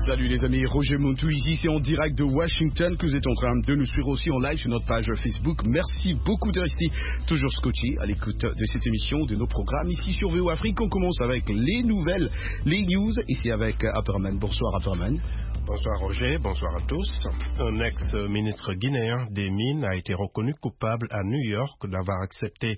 Salut les amis, Roger Montou ici, c'est en direct de Washington que vous êtes en train de nous suivre aussi en live sur notre page Facebook. Merci beaucoup de rester toujours scotché à l'écoute de cette émission, de nos programmes ici sur VO Afrique. On commence avec les nouvelles, les news, ici avec Abderrahmane. Bonsoir Abderrahmane. Bonsoir Roger, bonsoir à tous. Un ex-ministre guinéen des Mines a été reconnu coupable à New York d'avoir accepté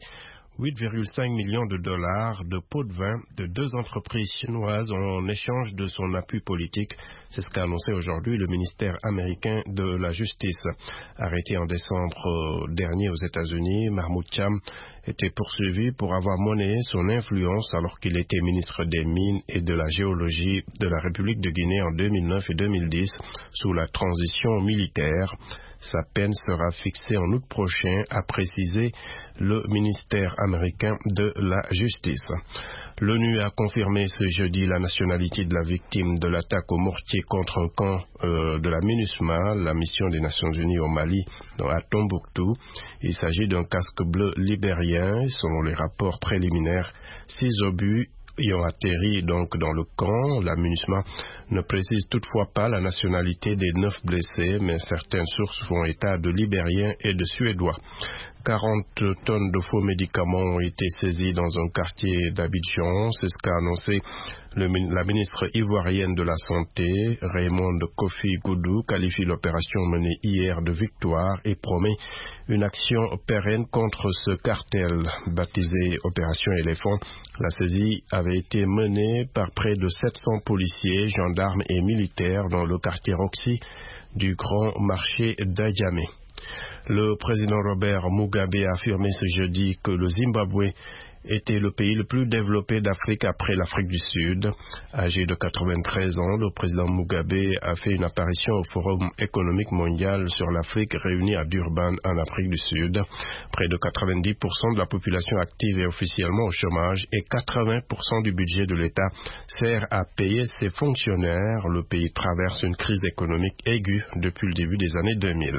8,5 millions de dollars de pots de vin de deux entreprises chinoises en échange de son appui politique. C'est ce qu'a annoncé aujourd'hui le ministère américain de la Justice. Arrêté en décembre dernier aux États-Unis, Mahmoud Cham était poursuivi pour avoir monnayé son influence alors qu'il était ministre des Mines et de la Géologie de la République de Guinée en 2009 et 2010 sous la transition militaire. Sa peine sera fixée en août prochain, a précisé le ministère américain de la Justice. L'ONU a confirmé ce jeudi la nationalité de la victime de l'attaque au mortier contre un camp de la MINUSMA, la mission des Nations Unies au Mali, à Tombouctou. Il s'agit d'un casque bleu libérien. Selon les rapports préliminaires, 6 obus y ont atterri donc dans le camp. La MINUSMA ne précise toutefois pas la nationalité des 9 blessés, mais certaines sources font état de Libériens et de Suédois. 40 tonnes de faux médicaments ont été saisies dans un quartier d'Abidjan. C'est ce qu'a annoncé la ministre ivoirienne de la Santé, Raymonde Kofi Goudou, qualifie l'opération menée hier de victoire et promet une action pérenne contre ce cartel. Baptisé Opération Éléphant, la saisie avait été menée par près de 700 policiers, gendarmes et militaires dans le quartier Roxy du Grand Marché d'Adjamé. Le président Robert Mugabe a affirmé ce jeudi que le Zimbabwe était le pays le plus développé d'Afrique après l'Afrique du Sud. Âgé de 93 ans, le président Mugabe a fait une apparition au Forum économique mondial sur l'Afrique réuni à Durban en Afrique du Sud. Près de 90% de la population active est officiellement au chômage et 80% du budget de l'État sert à payer ses fonctionnaires. Le pays traverse une crise économique aiguë depuis le début des années 2000.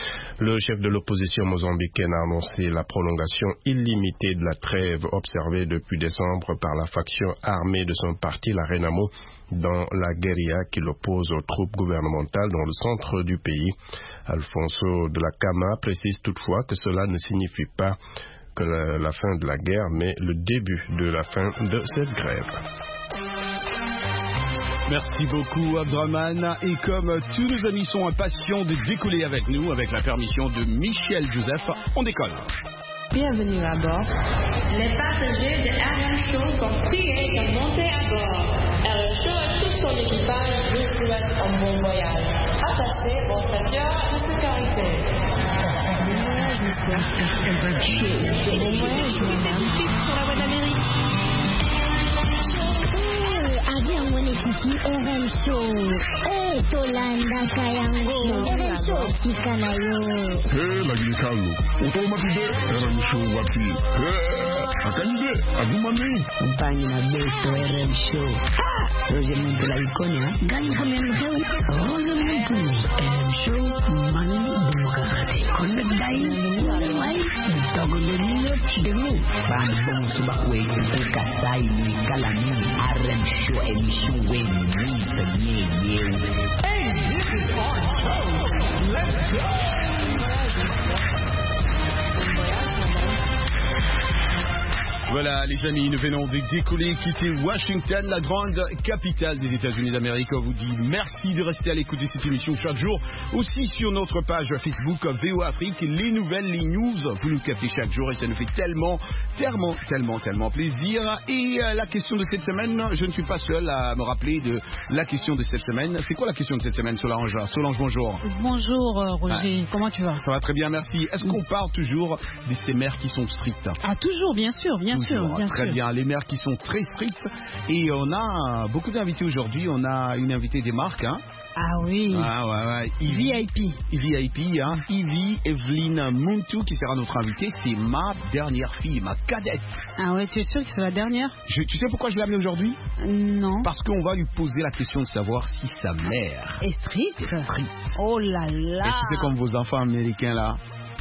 Le chef de l'opposition mozambicaine a annoncé la prolongation illimitée de la trêve observée depuis décembre par la faction armée de son parti, la Renamo, dans la guérilla qui l'oppose aux troupes gouvernementales dans le centre du pays. Alfonso de la Cama précise toutefois que cela ne signifie pas que la fin de la guerre, mais le début de la fin de cette grève. Merci beaucoup Abderrahmane. Et comme tous nos amis sont impatients de décoller avec nous, avec la permission de Michel Joseph, on décolle. Bienvenue à bord. Les passagers de RM Show sont priés de monter à bord. RM Show et tout son équipage vous souhaitent un bon voyage. Attachez vos ceintures de sécurité. Bon voyage, magnifique sur la voie d'Amérique. Kiki RM Show. Tolanda Kayango. RM Show Kikanayo. Lagi kalu. Otomatide RM Show wati. Akanide agumani. Mpani na beto RM Show. Roger Montou la ikonia. Gani kami show. Roger Montou. RM Show mani bumukakate. Konde dai. Wai. Togo denilo demu. Bambong subakwe kasai kalami. RM Show emission when we Hey, this is our show. Let's go. Voilà les amis, nous venons de décoller, quitter Washington, la grande capitale des États-Unis d'Amérique. On vous dit merci de rester à l'écoute de cette émission chaque jour. Aussi sur notre page Facebook VO Afrique, les nouvelles, les news, vous nous captez chaque jour et ça nous fait tellement plaisir. Et la question de cette semaine, je ne suis pas seul à me rappeler de la question de cette semaine. C'est quoi la question de cette semaine, Solange? Solange, bonjour. Bonjour Roger, comment tu vas? Ça va très bien, merci. Est-ce qu'on parle toujours de ces mères qui sont strictes? Ah toujours, bien sûr. Très bien, les mères qui sont très strictes. Et on a beaucoup d'invités aujourd'hui. On a une invitée des marques, hein. Ah oui. Ouais. VIP, hein. Ivy Evelyn Montou qui sera notre invitée. C'est ma dernière fille, ma cadette. Ah ouais, tu es sûr que c'est la dernière? Tu sais pourquoi je l'ai amenée aujourd'hui? Non. Parce qu'on va lui poser la question de savoir si sa mère est stricte. Stricte. Oh là là. Et tu sais comme vos enfants américains là.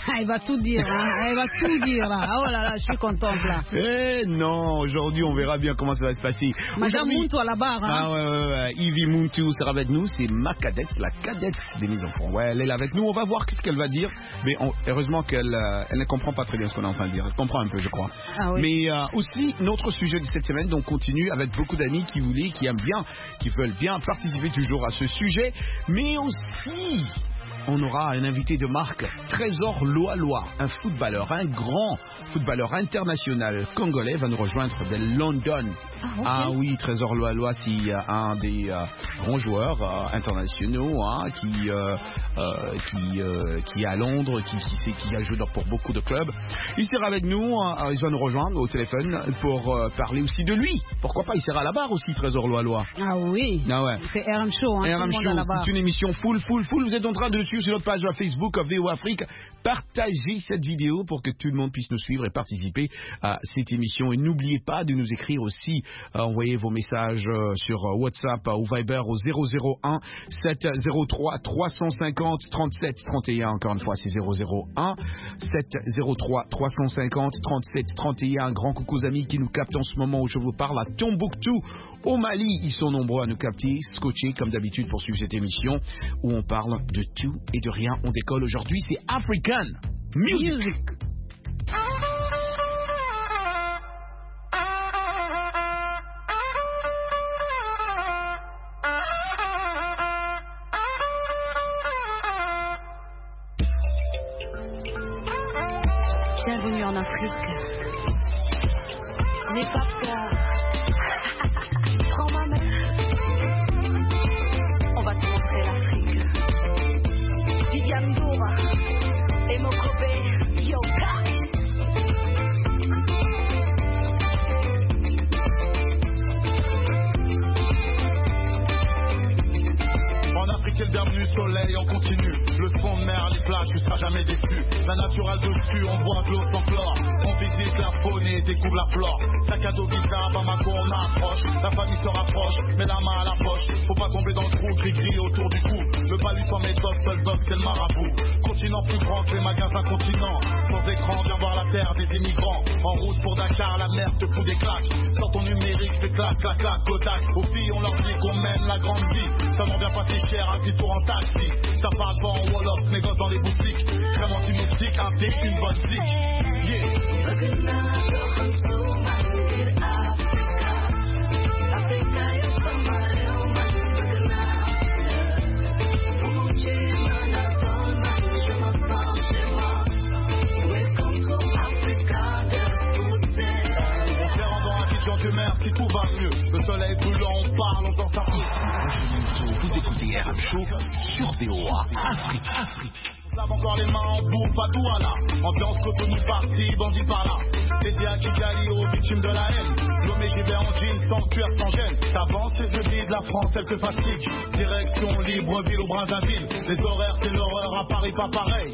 Elle va tout dire, hein. Elle va tout dire, là. Oh là là, je suis contente, là. Eh non, aujourd'hui, on verra bien comment ça va se passer. Madame Muntu à la barre, hein. Ah ouais. Ivy Muntu sera avec nous. C'est ma cadette, la cadette des mes enfants. Ouais, elle est là avec nous. On va voir ce qu'elle va dire. Mais heureusement qu'elle elle ne comprend pas très bien ce qu'on est en train de dire. Elle comprend un peu, je crois. Ah oui. Mais aussi, notre sujet de cette semaine, donc continue avec beaucoup d'amis qui aiment bien, qui veulent bien participer toujours à ce sujet. Mais aussi, on aura un invité de marque, Trésor Loaloa, un footballeur, un grand footballeur international congolais, va nous rejoindre de London. Okay. Ah oui, Trésor Loaloa, c'est un des grands joueurs internationaux qui est à Londres, qui a joué pour beaucoup de clubs. Il sera avec nous, il va nous rejoindre au téléphone pour parler aussi de lui. Pourquoi pas, il sera à la barre aussi, Trésor Loaloa. Ah oui, ah ouais. C'est RM Show, hein, RM Show, c'est une émission full. Vous êtes en train de le suivre sur notre page Facebook VOA Afrique. Partagez cette vidéo pour que tout le monde puisse nous suivre et participer à cette émission. Et n'oubliez pas de nous écrire aussi, envoyez vos messages sur WhatsApp ou Viber au 001 703 350 37 31. Encore une fois, c'est 001 703 350 37 31. Un grand coucou aux amis qui nous captent en ce moment où je vous parle à Tombouctou, au Mali. Ils sont nombreux à nous capter, scotchés comme d'habitude pour suivre cette émission où on parle de tout et de rien. On décolle aujourd'hui, c'est African Music. Bienvenue en Afrique. N'aie pas peur. Prends ma main. On va te montrer l'Afrique. Didiamdoura et Mokobe Yoka. En Afrique, le bienvenu soleil, on continue. Le fond de mer, les plages, tu seras jamais déçu. La nature a dessus, on boit de l'eau sans chlore. On visite la faune et découvre la flore. Sac à dos, guitare, Bamako, on approche. La famille se rapproche, met la main à la poche. Faut pas tomber dans le trou, gris-gris autour du cou. Le palu sans méthode, seul dog, c'est le marabout. Continent plus grand que les magasins continents. Sans écran, viens voir la terre des immigrants. En route pour Dakar, la mer te fout des claques. Sors ton numérique, fais clac, clac, clac, Kodak. Aux filles, on leur dit qu'on mène la grande vie. Ça m'en vient pas si cher, un petit tour en taxi. Ça parle pas en Wolof, négoce dans les boutiques. Crème anti-moustique, un thé, une bonne zik. Si tout va mieux, le soleil brûlant, on parle, on danse un peu. Vous écoutez RM Show sur VOA Afrique. Lave encore les mains en bouffe à Douala. Ambiance Cotonou parti, bandit par là. Dédié à Kigali aux victimes de la haine. L'homme j'y vais en jean, sans cuir, sans gêne. T'avances et je dis de la France, elle te fatigue. Direction Libreville ou Brazzaville. Les horaires c'est l'horreur, à Paris pas pareil.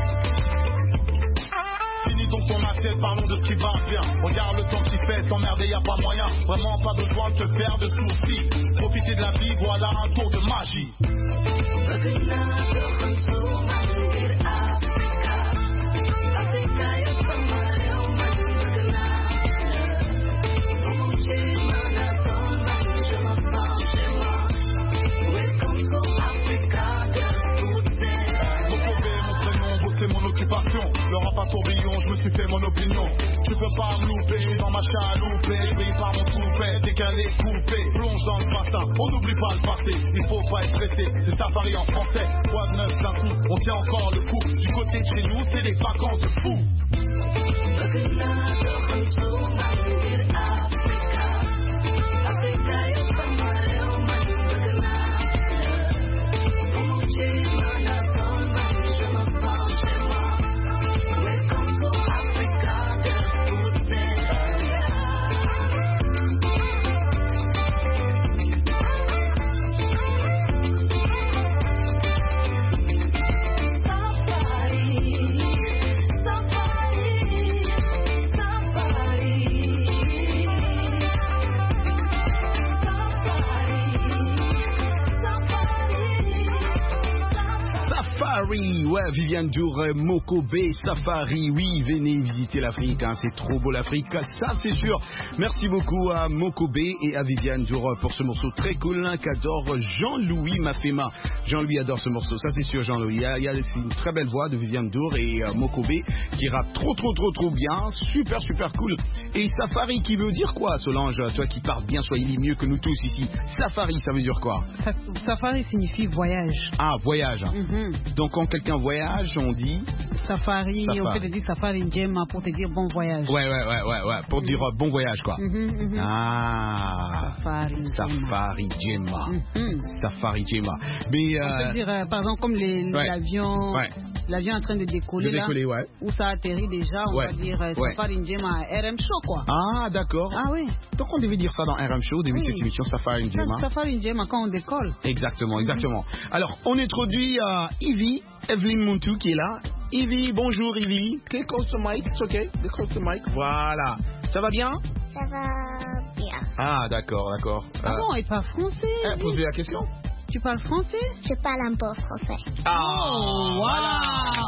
Finis donc ton assiette, parlons de ce qui va bien. Regarde le temps qu'il fait, s'emmerder y a pas moyen. Vraiment pas besoin de te faire de soucis. Profiter de la vie, voilà un tour de magie. Le rap à tourbillon, je me suis fait mon opinion. Tu peux pas me louper dans ma chaloupe. Je brille par mon coupé, décalé, coupé. Plonge dans le bassin, on n'oublie pas le passé. Il faut pas être pressé, c'est safari en français. Quoi de neuf d'un coup, on tient encore le coup. Du côté de chez nous, c'est des vacances de fou. Safari, Ouais, Viviane Dour, Mokobe, Safari. Oui, venez visiter l'Afrique. Hein, c'est trop beau l'Afrique, ça c'est sûr. Merci beaucoup à Mokobe et à Viviane Dour pour ce morceau très cool hein, qu'adore Jean-Louis Mafema. Jean-Louis adore ce morceau, ça c'est sûr Jean-Louis. C'est une très belle voix de Viviane Dour et Mokobe qui rappe trop bien. Super cool. Et Safari qui veut dire quoi Solange, toi qui parles bien Swahili mieux que nous tous ici. Safari ça veut dire quoi? Safari signifie voyage. Ah, voyage. Donc quand quelqu'un voyage, on dit Safari. On peut te dire Safari Njema pour te dire bon voyage. Ouais. Pour dire bon voyage quoi. Ah. Safari Njema. Safari Njema. Mais on peut dire par exemple comme l'avion en train de décoller là, où ça atterrit déjà, on va dire Safari Njema RM Show quoi. Ah d'accord. Ah oui. Donc on devait dire ça dans RM Show, au début de cette émission, Safari Njema. Safari Njema quand on décolle. Exactement. Alors on introduit Ivy, Evelyne Muntu qui est là. Ivy, bonjour Ivy. Okay, close the mic, it's okay. Close the mic, voilà. Ça va bien? Ça va bien. Ah d'accord. Ah bon, il parle français. Posez la question. Tu parles français? Je parle un peu français. Voilà.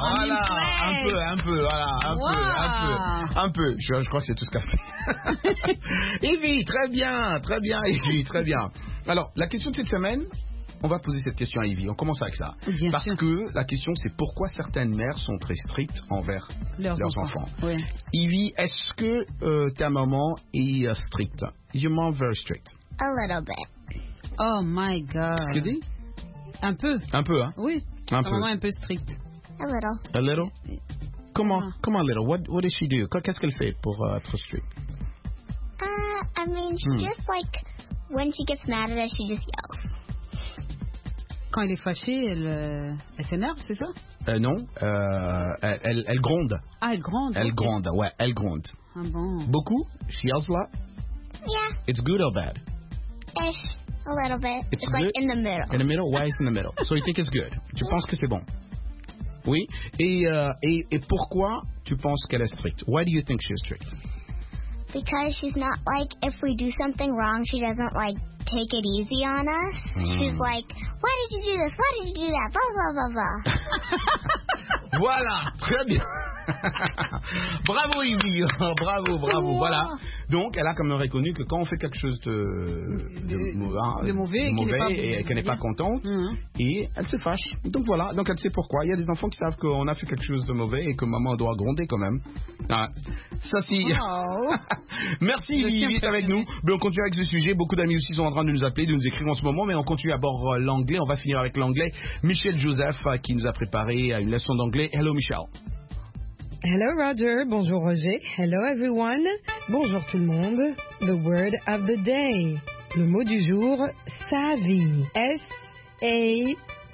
Un peu. Je crois que c'est tout ce qu'a fait. Evie, très bien, Evie, très bien. Alors, la question de cette semaine, on va poser cette question à Evie. On commence avec ça. Parce que la question, c'est pourquoi certaines mères sont très strictes envers leurs enfants. Oui. Evie, est-ce que ta maman est stricte? Is your mom very strict? A little bit. Oh my God. Tu dis? Un peu, hein? Oui. Maman est un peu stricte. A little. A little? Comment little? What does she do? Qu'est-ce qu'elle fait pour être strict? I mean, she just like when she gets mad at us, she just yells. Quand elle est fâchée, elle s'énerve, c'est ça? Non, elle gronde. Ah, elle gronde. Elle gronde, ouais, elle gronde. Ah bon. Beaucoup? She yells a lot? Yeah. It's good or bad? Ish. A little bit. It's like in the middle. In the middle? Why is in the middle? So you think it's good? Tu penses que c'est bon? Oui. Et pourquoi tu penses qu'elle est stricte? Why do you think she's strict? Because she's not like, if we do something wrong, she doesn't like take it easy on us. She's like, why did you do this? Why did you do that? Blah, blah, blah, blah. Voilà, très bien. Bravo Ivy, bravo. Voilà. Donc elle a quand même reconnu que quand on fait quelque chose de mauvais et qu'elle n'est pas contente, et elle se fâche. Donc voilà, donc elle sait pourquoi. Il y a des enfants qui savent qu'on a fait quelque chose de mauvais et que maman doit gronder quand même. Ah, ça c'est... Merci Ivy d'être avec nous. Mais on continue avec ce sujet. Beaucoup d'amis aussi sont en train de nous appeler, de nous écrire en ce moment, mais on continue à bord l'anglais. On va finir avec l'anglais. Michel Joseph qui nous a préparé une leçon d'anglais. Hello Michel. Hello Roger, bonjour Roger, hello everyone, bonjour tout le monde. The word of the day, le mot du jour, savvy, S-A-V-Y,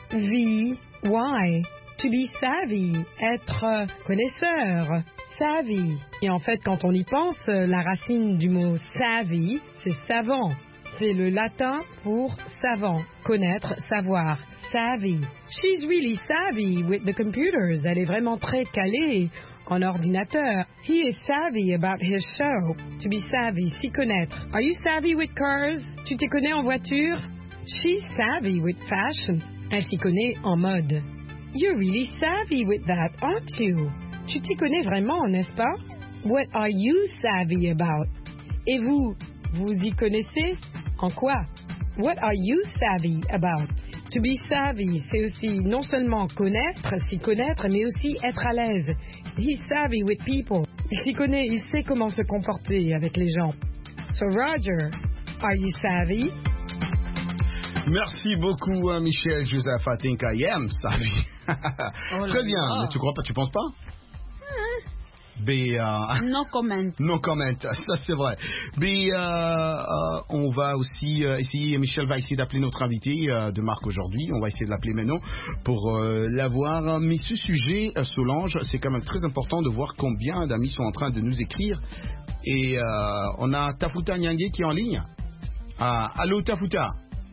to be savvy, être connaisseur, savvy. Et en fait, quand on y pense, la racine du mot savvy, c'est savant. C'est le latin pour savant, connaître, savoir, savvy. She's really savvy with the computers. Elle est vraiment très calée en ordinateur. He is savvy about his show. To be savvy, s'y connaître. Are you savvy with cars? Tu t'y connais en voiture? She's savvy with fashion. Elle s'y connaît en mode. You're really savvy with that, aren't you? Tu t'y connais vraiment, n'est-ce pas? What are you savvy about? Et vous y connaissez? En quoi? What are you savvy about? To be savvy, c'est aussi non seulement connaître, s'y connaître, mais aussi être à l'aise. He's savvy with people. Il s'y connaît, il sait comment se comporter avec les gens. So Roger, are you savvy? Merci beaucoup Michel Joseph. I think I am savvy. Très bien. Mais tu crois pas, tu penses pas? No comment. No comment, ça c'est vrai. Mais on va aussi essayer, Michel va essayer d'appeler notre invité de marque aujourd'hui. On va essayer de l'appeler maintenant pour l'avoir. Mais ce sujet, Solange, c'est quand même très important de voir combien d'amis sont en train de nous écrire. Et on a Tafuta Nyangue qui est en ligne. Allô Tafuta.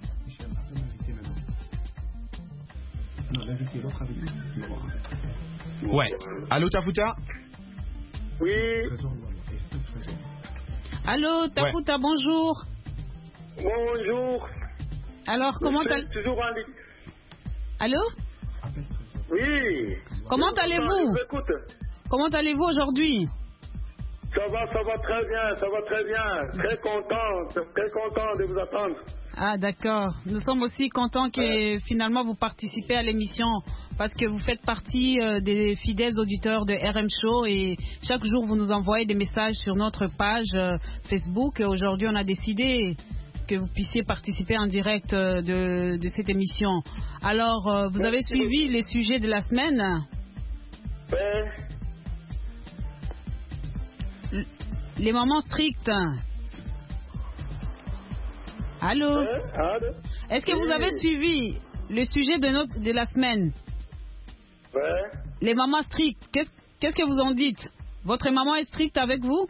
Ouais. Allô Tafuta. Oui. Allô, Tafuta, bonjour. Bonjour. Alors, comment t'as... toujours en ligne. Allô? Oui. Comment allez-vous? Comment allez-vous aujourd'hui? Ça va très bien, Très content de vous attendre. Ah, d'accord. Nous sommes aussi contents que finalement vous participez à l'émission parce que vous faites partie des fidèles auditeurs de RM Show et chaque jour vous nous envoyez des messages sur notre page Facebook. Et aujourd'hui, on a décidé que vous puissiez participer en direct de cette émission. Alors, vous avez suivi les sujets de la semaine? Les mamans strictes. Allô? Est-ce que vous avez suivi le sujet de la semaine? Les mamans strictes. Qu'est-ce que vous en dites? Votre maman est stricte avec vous?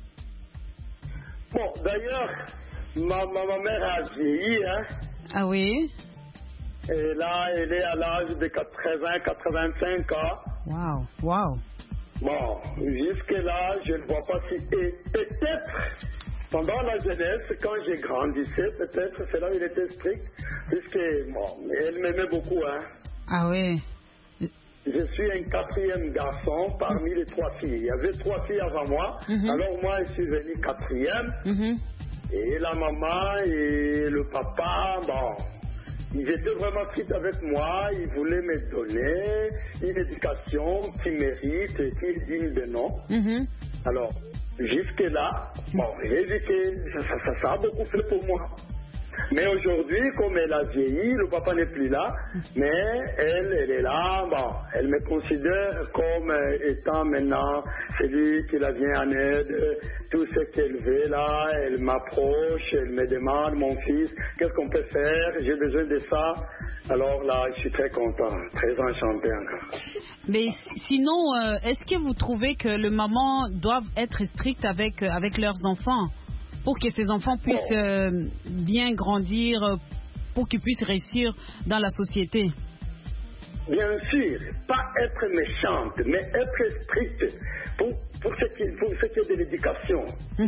Bon, d'ailleurs, ma mère a vieilli, hein. Ah oui? Et là, elle est à l'âge de 80-85 ans. Wow. Bon, jusque-là, je ne vois pas si... Et peut-être, pendant la jeunesse, quand j'ai grandissé, peut-être, c'est là où il était strict, puisque, bon, elle m'aimait beaucoup, hein. Ah oui. Je suis un 4e garçon parmi les 3 filles. Il y avait 3 filles avant moi, alors moi, je suis venu 4e. Et la maman et le papa, bon... Ils étaient vraiment stricts avec moi, ils voulaient me donner une éducation qui mérite et qui est digne de nom. Alors, jusque-là, bon, j'ai dit que ça a beaucoup fait pour moi. Mais aujourd'hui, comme elle a vieilli, le papa n'est plus là, mais elle est là, bon, elle me considère comme étant maintenant celui qui la vient en aide, tout ce qu'elle veut là, elle m'approche, elle me demande, mon fils, qu'est-ce qu'on peut faire, j'ai besoin de ça. Alors là, je suis très content, très enchanté encore. Mais sinon, est-ce que vous trouvez que les mamans doivent être strictes avec leurs enfants pour que ces enfants puissent bien grandir, pour qu'ils puissent réussir dans la société? Bien sûr, pas être méchante, mais être stricte pour ce qui est de l'éducation.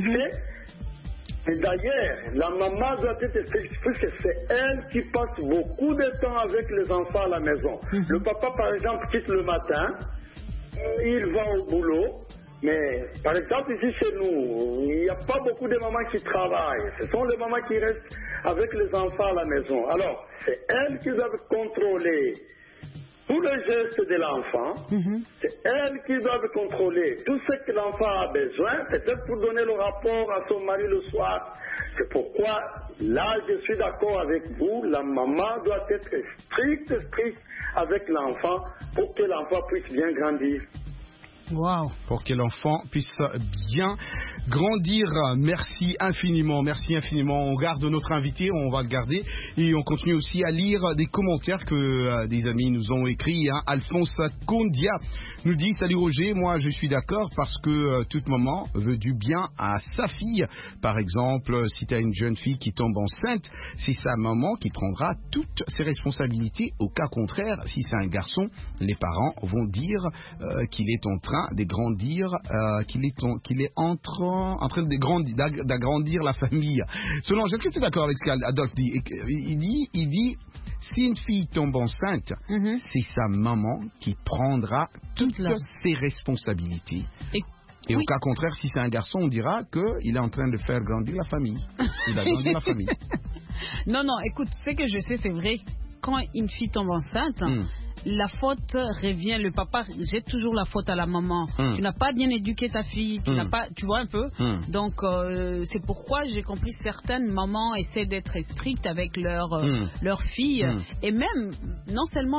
Et d'ailleurs, la maman doit être stricte puisque c'est elle qui passe beaucoup de temps avec les enfants à la maison. Le papa, par exemple, quitte le matin, il va au boulot. Mais, par exemple, ici chez nous, il n'y a pas beaucoup de mamans qui travaillent. Ce sont les mamans qui restent avec les enfants à la maison. Alors, c'est elles qui doivent contrôler tous les gestes de l'enfant. C'est elles qui doivent contrôler tout ce que l'enfant a besoin, peut-être pour donner le rapport à son mari le soir. C'est pourquoi, là, je suis d'accord avec vous, la maman doit être stricte avec l'enfant pour que l'enfant puisse bien grandir. Wow. Pour que l'enfant puisse bien grandir. Merci infiniment. On garde notre invité, on va le garder. Et on continue aussi à lire des commentaires que des amis nous ont écrits. Alphonse Kondia nous dit: salut Roger, moi je suis d'accord parce que toute maman veut du bien à sa fille. Par exemple, si tu as une jeune fille qui tombe enceinte, c'est sa maman qui prendra toutes ses responsabilités. Au cas contraire, si c'est un garçon, les parents vont dire qu'il est en train de grandir, qu'il est en train d'agrandir la famille. Solange, est-ce que tu es d'accord avec ce qu'Adolphe dit? Il dit si une fille tombe enceinte, c'est sa maman qui prendra toutes ses responsabilités. Et au cas contraire, si c'est un garçon, on dira qu'il est en train de faire grandir la famille. Il a grandi la famille. Non, écoute, ce que je sais, c'est vrai, quand une fille tombe enceinte, la faute revient, le papa jette toujours la faute à la maman. Tu n'as pas bien éduqué ta fille, tu vois un peu. Donc c'est pourquoi j'ai compris certaines mamans essaient d'être strictes avec leur fille. Et même non seulement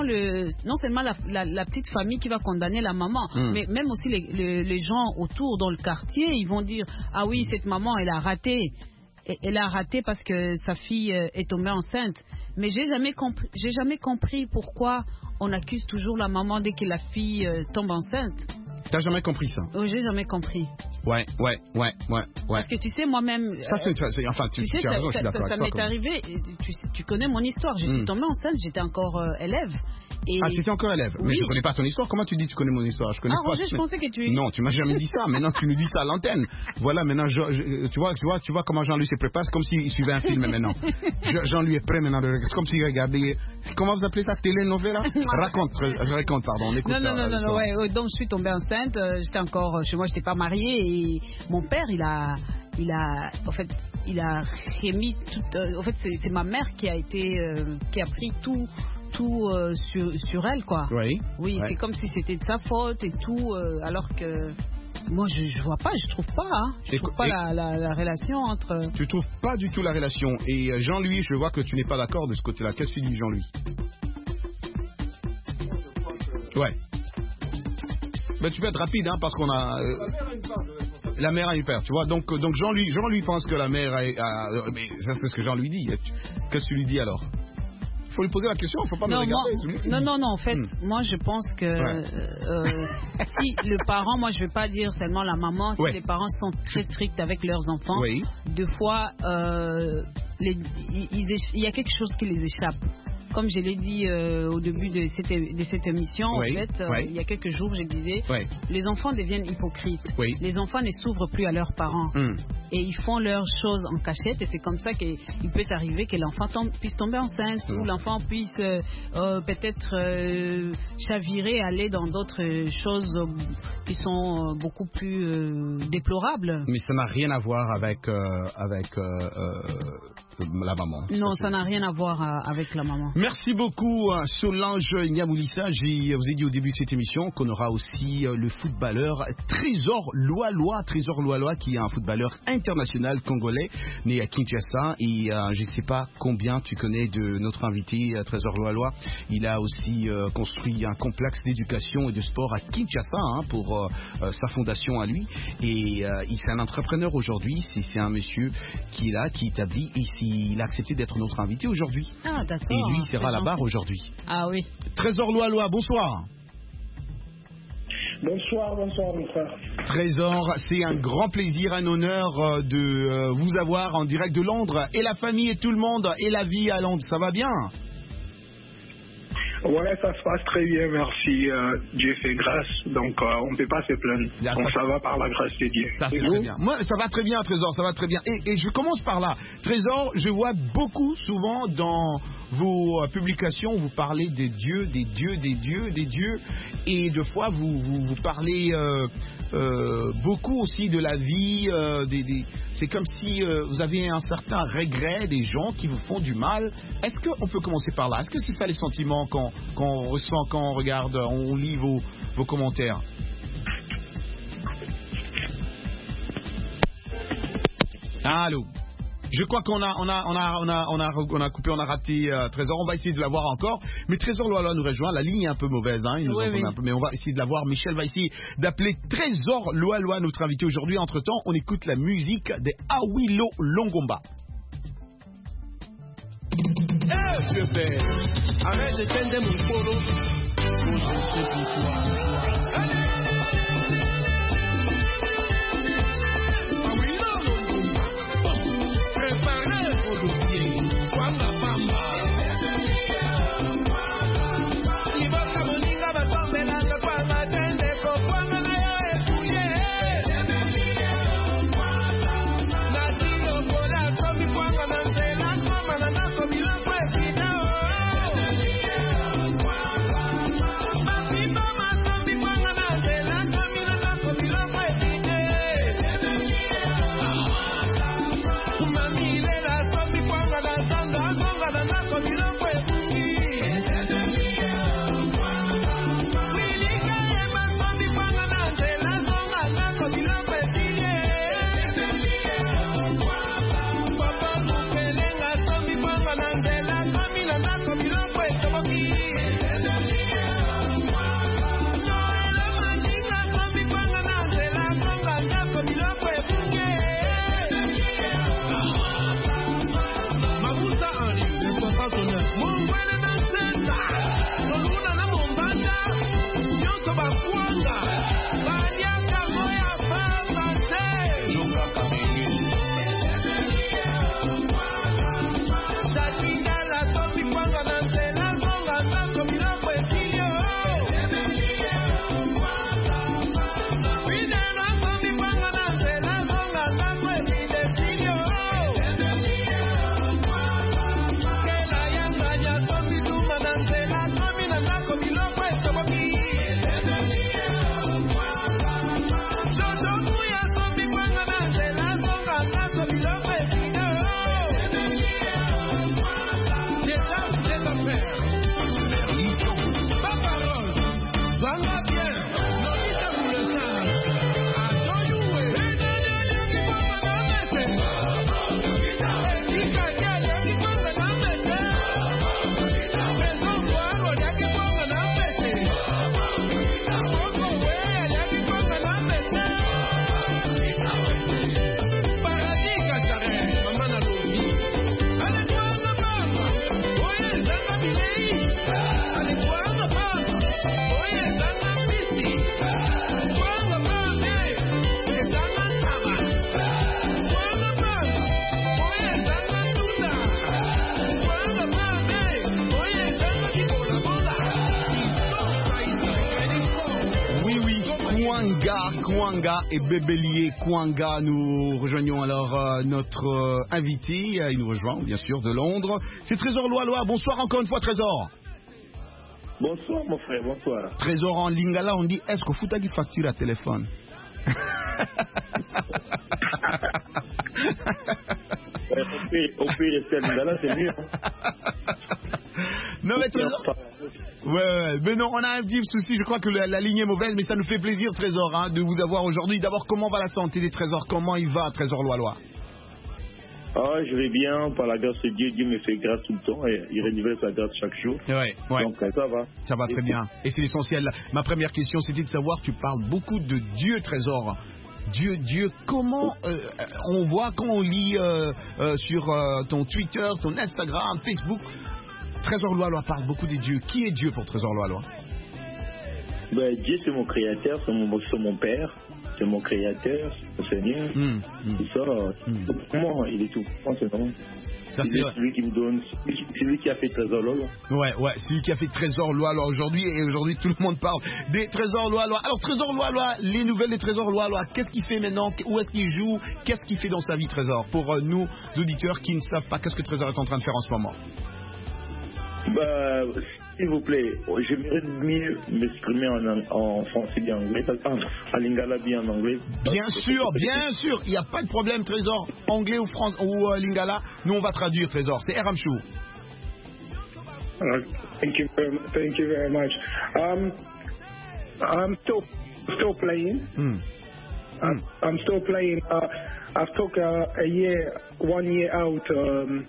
la petite famille qui va condamner la maman, mais même aussi les gens autour dans le quartier, ils vont dire: ah oui, cette maman elle a raté. Elle a raté parce que sa fille est tombée enceinte. Mais j'ai jamais compris pourquoi on accuse toujours la maman dès que la fille tombe enceinte. T'as jamais compris ça? Oh, j'ai jamais compris. Ouais. Parce que tu sais, moi-même... Ça, enfin, tu sais, ça m'est arrivé, tu connais mon histoire. Je suis tombée enceinte, j'étais encore élève. Ah, tu étais encore élève. Oui. Mais je ne connais pas ton histoire. Comment tu dis que tu connais mon histoire? Je connais pas. Roger, je pensais que tu... Non, tu m'as jamais dit ça. Maintenant, tu nous dis ça à l'antenne. Voilà, maintenant, tu vois comment Jean-Louis se prépare. C'est comme s'il suivait un film maintenant. Jean-Louis est prêt maintenant. C'est comme s'il regardait... Comment vous appelez ça? Télénovela? Raconte, pardon. On écoute ça. Non, ouais. Donc, je suis tombée enceinte. J'étais encore chez moi, je n'étais pas mariée. Et mon père, il a remis tout. En fait, c'est ma mère qui a pris tout sur elle, quoi. Oui. Oui, c'est comme si c'était de sa faute et tout, alors que moi je vois pas, je trouve pas, hein. Je trouve pas la relation entre. Tu trouves pas du tout la relation. Et Jean-Louis, je vois que tu n'es pas d'accord de ce côté-là. Qu'est-ce que tu dis, Jean-Louis? Ouais. Ben, tu peux être rapide, hein, parce qu'on a. La mère a une part, tu vois. Donc Jean-Louis pense que la mère a. Mais ça, c'est ce que Jean-Louis dit. Qu'est-ce que tu lui dis alors? Il faut lui poser la question, il ne faut pas me regarder. Non, en fait, moi je pense que si le parent, moi je ne vais pas dire seulement la maman, si les parents sont très stricts avec leurs enfants, deux fois, il y a quelque chose qui les échappe. Comme je l'ai dit au début de cette émission, en fait, il y a quelques jours, je disais, les enfants deviennent hypocrites. Les enfants ne s'ouvrent plus à leurs parents. Et ils font leurs choses en cachette. Et c'est comme ça qu'il peut arriver que l'enfant puisse tomber enceinte ou l'enfant puisse peut-être chavirer, aller dans d'autres choses qui sont beaucoup plus déplorables. Mais ça n'a rien à voir avec la maman. Non, ça n'a rien à voir avec la maman. Merci beaucoup Solange Niamoulissa. Je vous ai dit au début de cette émission qu'on aura aussi le footballeur Trésor Loaloa qui est un footballeur international congolais né à Kinshasa et je ne sais pas combien tu connais de notre invité Trésor Loaloa. Il a aussi construit un complexe d'éducation et de sport à Kinshasa pour sa fondation à lui et il est un entrepreneur aujourd'hui. C'est un monsieur qui est là, qui établit ici. Il a accepté d'être notre invité aujourd'hui. Ah, d'accord. Et lui, il sera à la barre aujourd'hui. Ah oui. Trésor Loaloa, bonsoir. Bonsoir mon frère. Trésor, c'est un grand plaisir, un honneur de vous avoir en direct de Londres. Et la famille et tout le monde et la vie à Londres, ça va bien? Ouais, ça se passe très bien, merci. Dieu fait grâce, donc on ne peut pas se plaindre. Donc ça va par la grâce de Dieu. Ça, c'est très bien. Moi, ça va très bien, Trésor, ça va très bien. Et je commence par là. Trésor, je vois beaucoup, souvent, dans vos publications, vous parlez des dieux. Et deux fois, vous parlez beaucoup aussi de la vie. C'est comme si vous avez un certain regret des gens qui vous font du mal. Est-ce qu'on peut commencer par là? Est-ce que c'est pas les sentiments qu'on ressent quand on regarde, on lit vos commentaires? Allô? Je crois qu'on a coupé, on a raté Trésor. On va essayer de l'avoir encore. Mais Trésor Loaloa nous rejoint. La ligne est un peu mauvaise, hein. Il nous entend un peu, mais on va essayer de l'avoir. Michel va essayer d'appeler Trésor Loaloa, notre invité aujourd'hui. Entre-temps, on écoute la musique des Awilo Longomba. Dieu fait. Arrête de tendre mon polo. Je suis pour toi. Kouanga et Bébélié Kouanga. Nous rejoignons alors notre invité. Il nous rejoint bien sûr de Londres. C'est Trésor Loaloa. Bonsoir encore une fois Trésor. Bonsoir mon frère, bonsoir. Trésor en lingala, on dit est-ce que vous avez facture à téléphone? On peut rester à lingala, c'est mieux. Non mais Trésor. Ouais, mais non, on a un petit souci, je crois que la ligne est mauvaise, mais ça nous fait plaisir Trésor de vous avoir aujourd'hui. D'abord, comment va la santé des Trésors? Comment il va Trésor Loaloa? Ah, je vais bien, par la grâce de Dieu. Dieu me fait grâce tout le temps et il renouvelle sa grâce chaque jour. Ouais. Donc ça va. Ça va très bien. Et c'est l'essentiel. Ma première question, c'était de savoir, tu parles beaucoup de Dieu, Trésor. Dieu, comment on voit quand on lit sur ton Twitter, ton Instagram, Facebook, Trésor Loaloa parle beaucoup de Dieu. Qui est Dieu pour Trésor Loaloa? Ben, Dieu, c'est mon créateur, c'est mon père. C'est mon créateur, le Seigneur. Tout ça, comment il est tout. C'est vraiment. C'est lui qui me donne. C'est lui qui a fait Trésor Loaloa. Ouais, c'est lui qui a fait Trésor Loaloa aujourd'hui. Et aujourd'hui, tout le monde parle des Trésors Loaloa. Alors, Trésor Loaloa, les nouvelles des Trésors Loaloa, qu'est-ce qu'il fait maintenant? Où est-ce qu'il joue? Qu'est-ce qu'il fait dans sa vie, Trésor? Pour nous, auditeurs qui ne savent pas qu'est-ce que Trésor est en train de faire en ce moment. Bah, s'il vous plaît, j'aimerais mieux m'exprimer en français et en anglais, en lingala bien en anglais. Bien sûr, il n'y a pas de problème, Trésor. Anglais ou lingala, nous on va traduire, Trésor. C'est RM Show. Thank you very much. I'm still playing. I'm still playing. I've took 1 year out.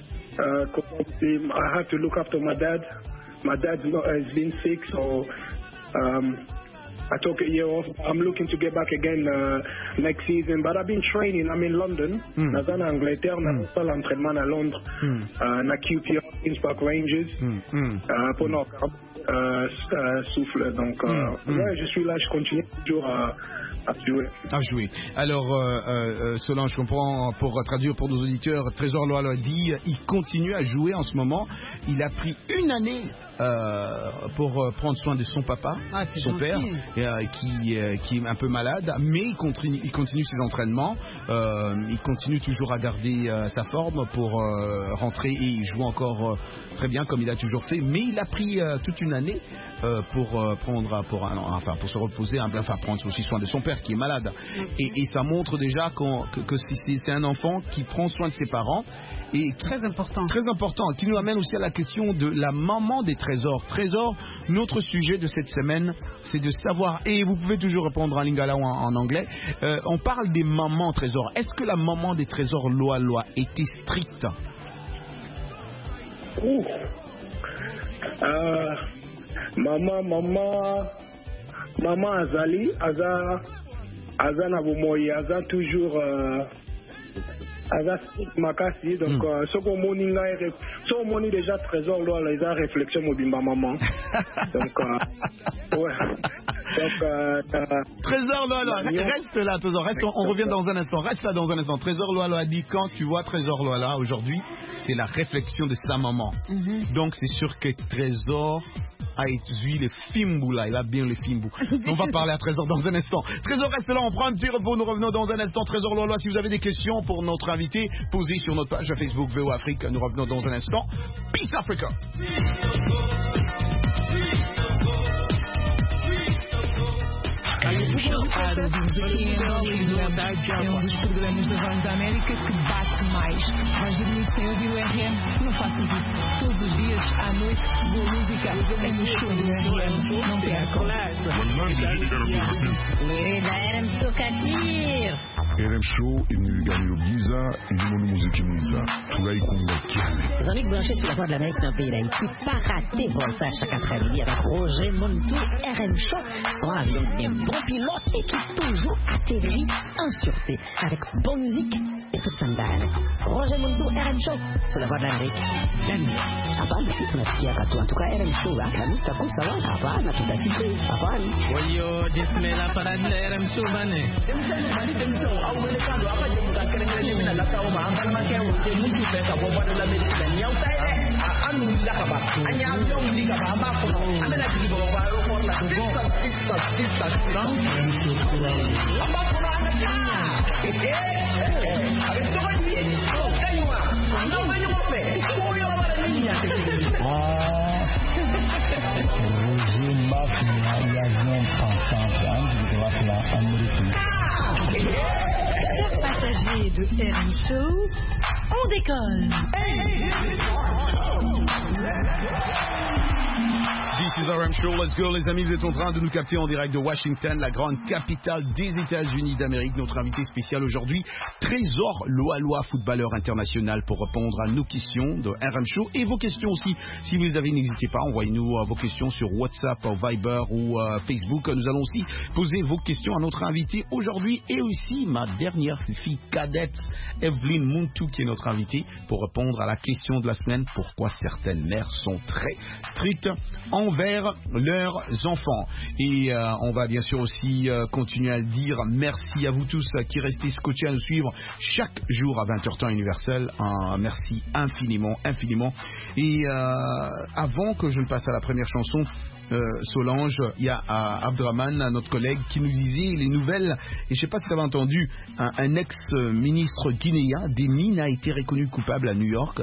I had to look after my dad. My dad has been sick, so I took a year off. I'm looking to get back again next season, but I've been training. I'm in London. Dans Angleterre, on a fait l'entraînement à Londres. Na QPR, Queen's Park Rangers. Pour nos souffle. Donc, je suis là, je continue toujours à jouer. Alors, Solange, je comprends, pour traduire pour nos auditeurs, Trésor Loaloa dit il continue à jouer en ce moment. Il a pris 1 année pour prendre soin de son papa, son père, qui est un peu malade, mais il continue ses entraînements. Il continue toujours à garder sa forme pour rentrer et il joue encore très bien comme il a toujours fait. Mais il a pris toute 1 année pour se reposer, prendre aussi soin de son père qui est malade. Et ça montre déjà que c'est un enfant qui prend soin de ses parents. Et très important, qui nous amène aussi à la question de la maman des Trésors. Trésor, notre sujet de cette semaine, c'est de savoir, et vous pouvez toujours répondre en lingala ou en anglais, on parle des mamans Trésors. Est-ce que la maman des Trésors Loaloa était stricte? Maman Azali, Aza na bomoyi, Aza toujours Aza makasi, donc ce qu'on moni là, ce qu'on moni déjà Trésor Loaloa, les réflexion mobimba maman. Donc Trésor Loaloa, reste là, Trésor, on revient dans un instant, reste là dans un instant. Trésor Loaloa a dit quand tu vois Trésor Loaloa aujourd'hui, c'est la réflexion de sa maman. Donc c'est sûr que Trésor a vu les Fimbu là, il a bien les Fimbu. On va parler à Trésor dans un instant. Trésor reste là, on prend un petit repos, nous revenons dans un instant. Trésor Loaloa, si vous avez des questions pour notre invité, posez sur notre page Facebook VO Afrique, nous revenons dans un instant. Peace Africa. Um dos programas da Voz da América que bate mais. Vais dormir sem ouvir o RM? Não faças isso. Todos os dias, à noite, boa música é no show do RM. Não percam. RM Show Katir. RM Show, il nous gagne le Giza, il nous montre musique Giza. Tout là, il compte. Les amis branchés sur la Voix de l'Amérique dans le pays d'Haïti, pas rater Volta chaque après-midi avec Roger Montou. RM Show, son avion des bons pilotes et qui toujours atterrit en sûreté avec bonne musique et toute sandale. Roger Montou, RM Show, sur la Voix de l'Amérique. Hapana, si tunasikia katu. En tout cas, RM Show, la musique comme ça va. Hapana, tutasikia. Hapana. Disme la parade de RM Show, bane. Chers passagers de RM Show, on décolle. This is RM Show, let's go les amis, vous êtes en train de nous capter en direct de Washington, la grande capitale des États-Unis d'Amérique. Notre invité spécial aujourd'hui, Trésor Loaloa, footballeur international, pour répondre à nos questions de RM Show et vos questions aussi. Si vous les avez, n'hésitez pas, envoyez-nous vos questions sur WhatsApp, Viber ou Facebook. Nous allons aussi poser vos questions à notre invité aujourd'hui et aussi ma dernière fille cadette, Evelyn Muntu, qui est notre invitée, pour répondre à la question de la semaine, pourquoi certaines mères sont très strictes envers leurs enfants. Et on va bien sûr aussi continuer à le dire. Merci à vous tous qui restez scotchés à nous suivre chaque jour à 20h temps universel. Merci infiniment. Et avant que je ne passe à la première chanson, Solange, il y a Abdraman, notre collègue, qui nous disait les nouvelles, et je ne sais pas si tu avais entendu, un ex-ministre guinéen des mines a été reconnu coupable à New York,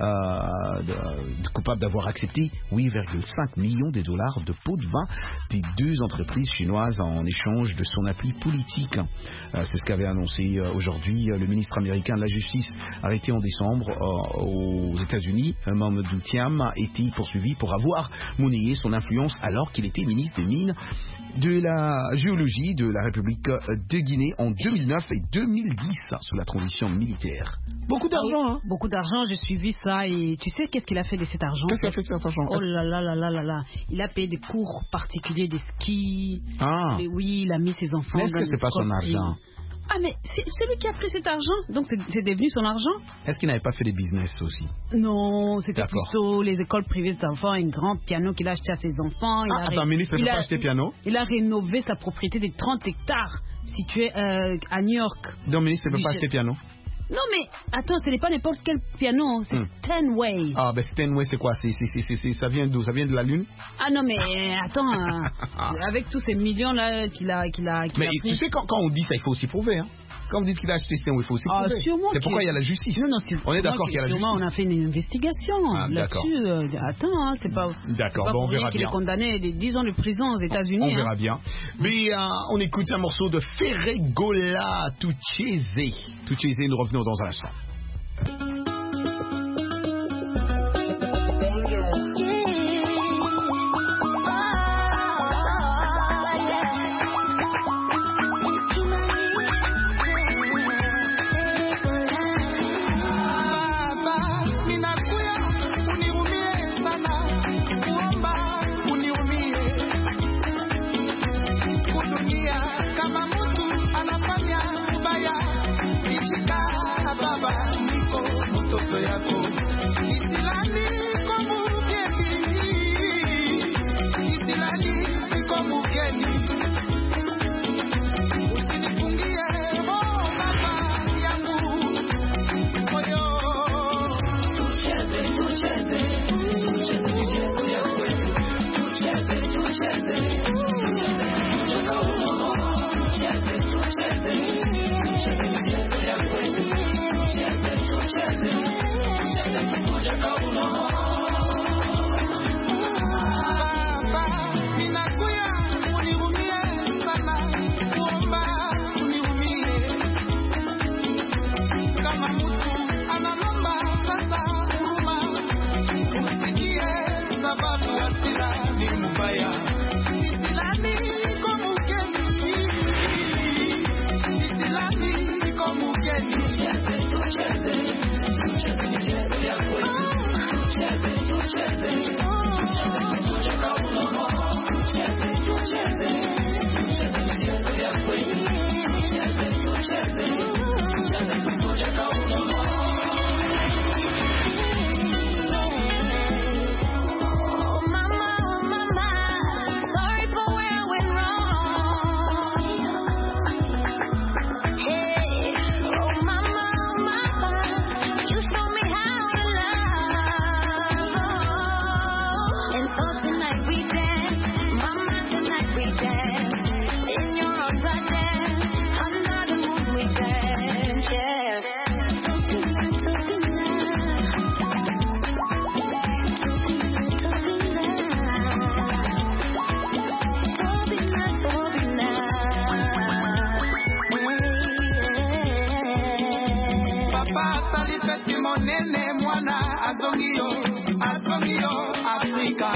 coupable d'avoir accepté 8,5 millions de dollars de pots de vin des deux entreprises chinoises en échange de son appui politique. C'est ce qu'avait annoncé aujourd'hui le ministre américain de la Justice, arrêté en décembre aux États-Unis. Mamadou Thiam a été poursuivi pour avoir monnayé son influence alors qu'il était ministre des Mines, de la Géologie de la République de Guinée en 2009 et 2010 sous la transition militaire. Beaucoup d'argent, hein? Beaucoup d'argent, j'ai suivi ça et tu sais qu'est-ce qu'il a fait de cet argent? Qu'est-ce qu'il a fait de cet argent? Oh là là là là là là. Il a payé des cours particuliers de ski. Ah. Et oui, il a mis ses enfants. Mais est-ce que c'est pas son argent? Ah mais c'est lui qui a pris cet argent, donc c'est devenu son argent. Est-ce qu'il n'avait pas fait des business aussi? Non, c'était plutôt les écoles privées d'enfants, un grand piano qu'il a acheté à ses enfants. Attends, ministre, il n'a pas acheté piano? Il a rénové sa propriété de 30 hectares située à New York. Donc, ministre, il ne peut pas acheter piano? Non mais, attends, ce n'est pas n'importe quel piano, c'est Steinway. Ah ben Steinway c'est quoi? Ça vient d'où? Ça vient de la Lune? Ah non mais, attends, avec tous ces millions là qu'il a mais pris. Tu sais, quand on dit ça, il faut aussi prouver, hein. Quand on dit qu'il a acheté Steinway, il faut aussi prouver. C'est pourquoi il y a la justice. Non, on est d'accord qu'il y a la justice. On a fait une investigation là-dessus. Attends, hein, c'est pas... D'accord, bon, on verra bien. Qu'il est condamné à 10 ans de prison aux États-Unis. On verra bien. Mais on écoute un morceau de Ferregola, Tuchese. Tuchese, nous revenons dans un instant. pasa lipeti monene mwana azongio Afrika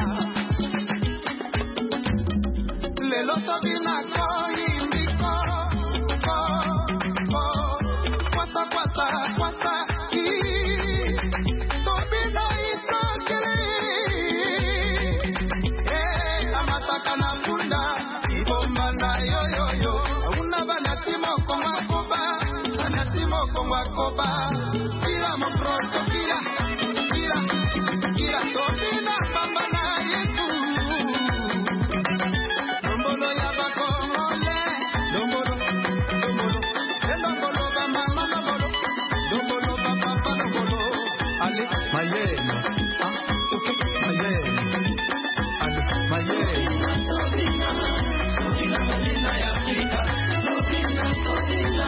lelo tobina koyimbiko kwata tobina isokele amataka na punda ibomba na yoyoyo una banatimo koba kila moproto kila tobina bamba na Yesu lombolo ya bakongole lombolo bamama lombolo bapapa lombolo ale mayeno mayeno ale mayeno Sobina ya Afrika Sobina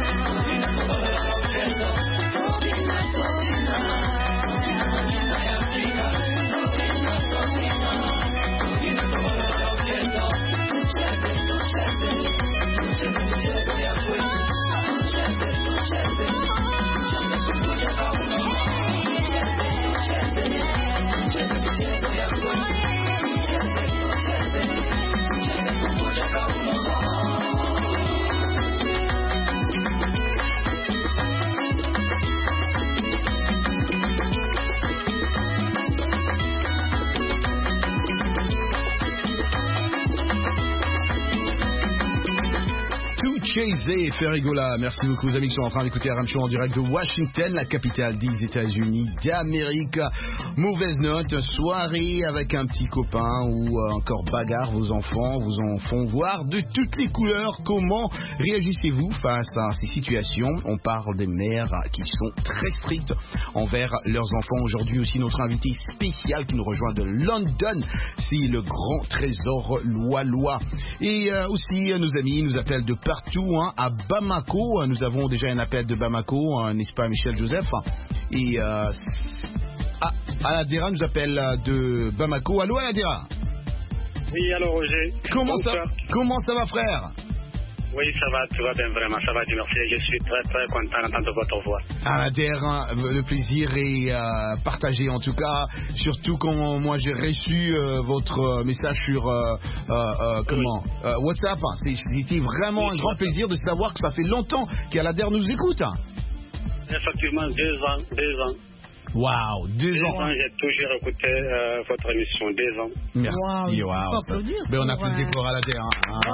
Chase Ferrigola, merci beaucoup aux amis qui sont en train d'écouter RM Show en direct de Washington, la capitale des États-Unis d'Amérique. Mauvaise note, soirée avec un petit copain ou encore bagarre, vos enfants vous en font voir de toutes les couleurs. Comment réagissez-vous face à ces situations? On parle des mères qui sont très strictes envers leurs enfants. Aujourd'hui aussi notre invité spécial qui nous rejoint de London, c'est le grand trésor Lois. Et aussi nos amis nous appellent de partout. À Bamako, nous avons déjà un appel de Bamako, n'est-ce pas Michel Joseph? Et Aladera nous appelle de Bamako. Allô Aladera? Oui, allô Roger. Comment ça va frère? Oui, ça va, tout va bien vraiment, ça va, Dieu merci. Je suis très très content d'entendre votre voix. Aladera, le plaisir est partagé en tout cas, surtout quand moi j'ai reçu votre message sur WhatsApp. C'était vraiment un grand plaisir de savoir que ça fait longtemps qu'Aladera nous écoute. Effectivement, 2 ans. Waouh, 2 ans. J'ai toujours écouté votre émission, 2 ans. Merci, waouh. Mais on applaudit pour Aladera.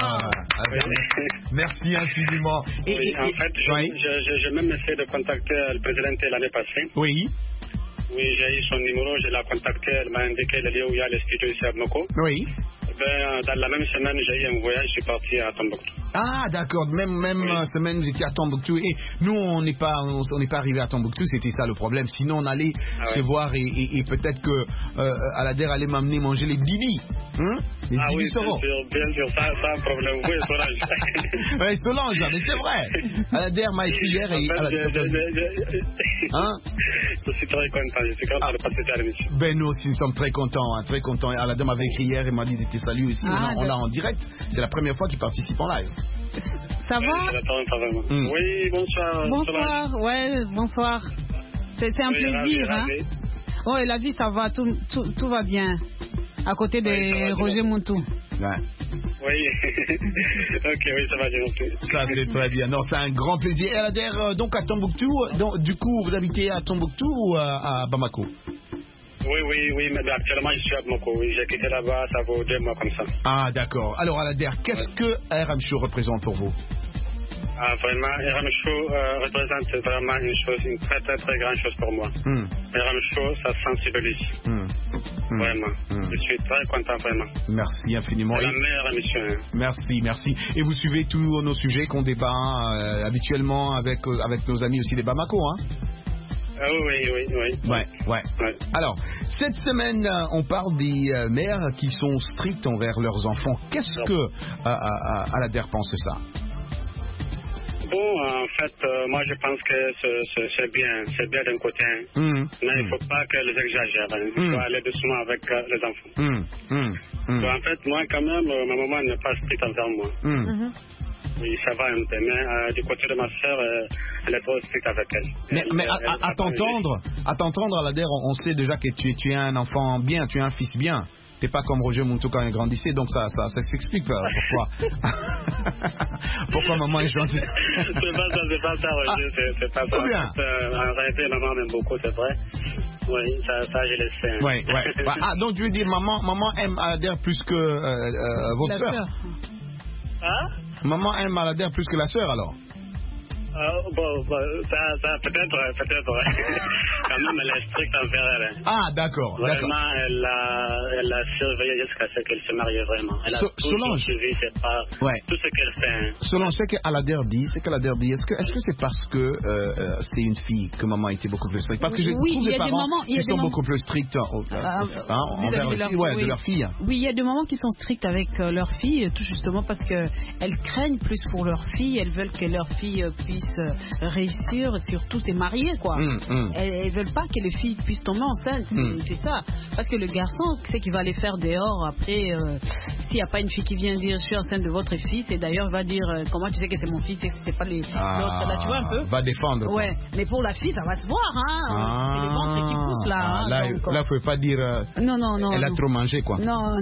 Merci infiniment. En fait, j'ai même essayé de contacter le président l'année passée. Oui. Oui, j'ai eu son numéro, je l'ai contacté, elle m'a indiqué le lieu où il y a le studio ici à Bamako. Oui. Dans la même semaine, j'ai eu un voyage, je suis parti à Tombouctou. Ah, d'accord. Même semaine, vous étiez à Tombouctou. Et nous, on n'est pas arrivé à Tombouctou, c'était ça le problème. Sinon, on allait se voir et peut-être que Aladera allait m'amener manger les bibis. Les bibis Soro. Bien sûr, ça un problème. Oui, Solange. Oui, Solange, mais c'est vrai. Aladera m'a écrit hier et... Je suis très content, je suis content de participer à l'émission. Ben nous aussi, nous sommes très contents. Très contents. Aladera m'avait écrit hier et m'a dit tes saluts aussi. On l'a en direct. C'est la première fois qu'il participe en live. Ça va? Oui, bonsoir. Bonsoir, ouais, bonsoir. C'est un plaisir, hein? Oh, et la vie, ça va, tout va bien. À côté de Roger Montou. Ouais. Oui, ok, oui, ça va bien. Ça, c'est très bien. Non, c'est un grand plaisir. Et Aladera, donc à Tombouctou, du coup, vous habitez à Tombouctou ou à Bamako? Oui, mais actuellement je suis à Bamako. Oui, j'ai quitté là-bas, ça vaut 2 mois comme ça. Ah, d'accord. Alors, Aladera, qu'est-ce que RM Show représente pour vous? Vraiment, RM Show représente vraiment une très très très grande chose pour moi. RM Show, ça sensibilise. Vraiment. Je suis très content, vraiment. Merci infiniment. C'est la meilleure émission. Merci. Et vous suivez tous nos sujets qu'on débat habituellement avec nos amis aussi des Bamako, hein? Oui. Ouais. Alors, cette semaine, on parle des mères qui sont strictes envers leurs enfants. Qu'est-ce que Aladera pense de ça? Bon, en fait, moi je pense que c'est bien d'un côté. Mais il ne faut pas que les exagèrent. Il faut aller doucement avec les enfants. En fait, moi quand même, ma maman n'est pas stricte envers moi. Oui, ça va un peu, mais du côté de ma soeur, elle est trop stricte avec elle. Mais à t'entendre, Alader, on sait déjà que tu es un enfant bien, tu es un fils bien. T'es pas comme Roger Muntu quand il grandissait, donc ça s'explique pourquoi. Pourquoi maman est gentille. C'est pas ça, Roger, c'est pas ça. Bien. En réalité, maman m'aime beaucoup, c'est vrai. Oui, ça je le sais. Ouais. Donc tu veux dire, maman aime Alader plus que votre sœur. Hein? Maman aime Alader plus que la sœur alors. Ça peut-être. Quand même, elle est stricte envers elle. Ah, d'accord. Vraiment, elle l'a surveillée jusqu'à ce qu'elle se marie vraiment. Elle a tout suivi, c'est pas tout ce qu'elle fait. Solange, ce qu'Alader dit, est-ce que c'est parce que c'est une fille que maman était beaucoup plus stricte? Parce que je trouve des parents qui sont beaucoup plus stricts envers de leur fille. Oui, il y a des mamans qui sont strictes avec leur fille, tout justement parce qu'elles craignent plus pour leur fille, elles veulent que leur fille puisse réussir, surtout c'est marié quoi. Elles veulent pas que les filles puissent tomber enceintes, c'est ça. Parce que le garçon, c'est qu'il va aller faire dehors après, s'il n'y a pas une fille qui vient dire je suis enceinte de votre fils, et d'ailleurs va dire comment tu sais que c'est mon fils, c'est pas l'autre là, tu vois un peu. Va défendre. Ouais, mais pour la fille ça va se voir hein. C'est les ventres qui poussent là. Là, vous pouvez pas dire non. Elle a trop mangé quoi. Non.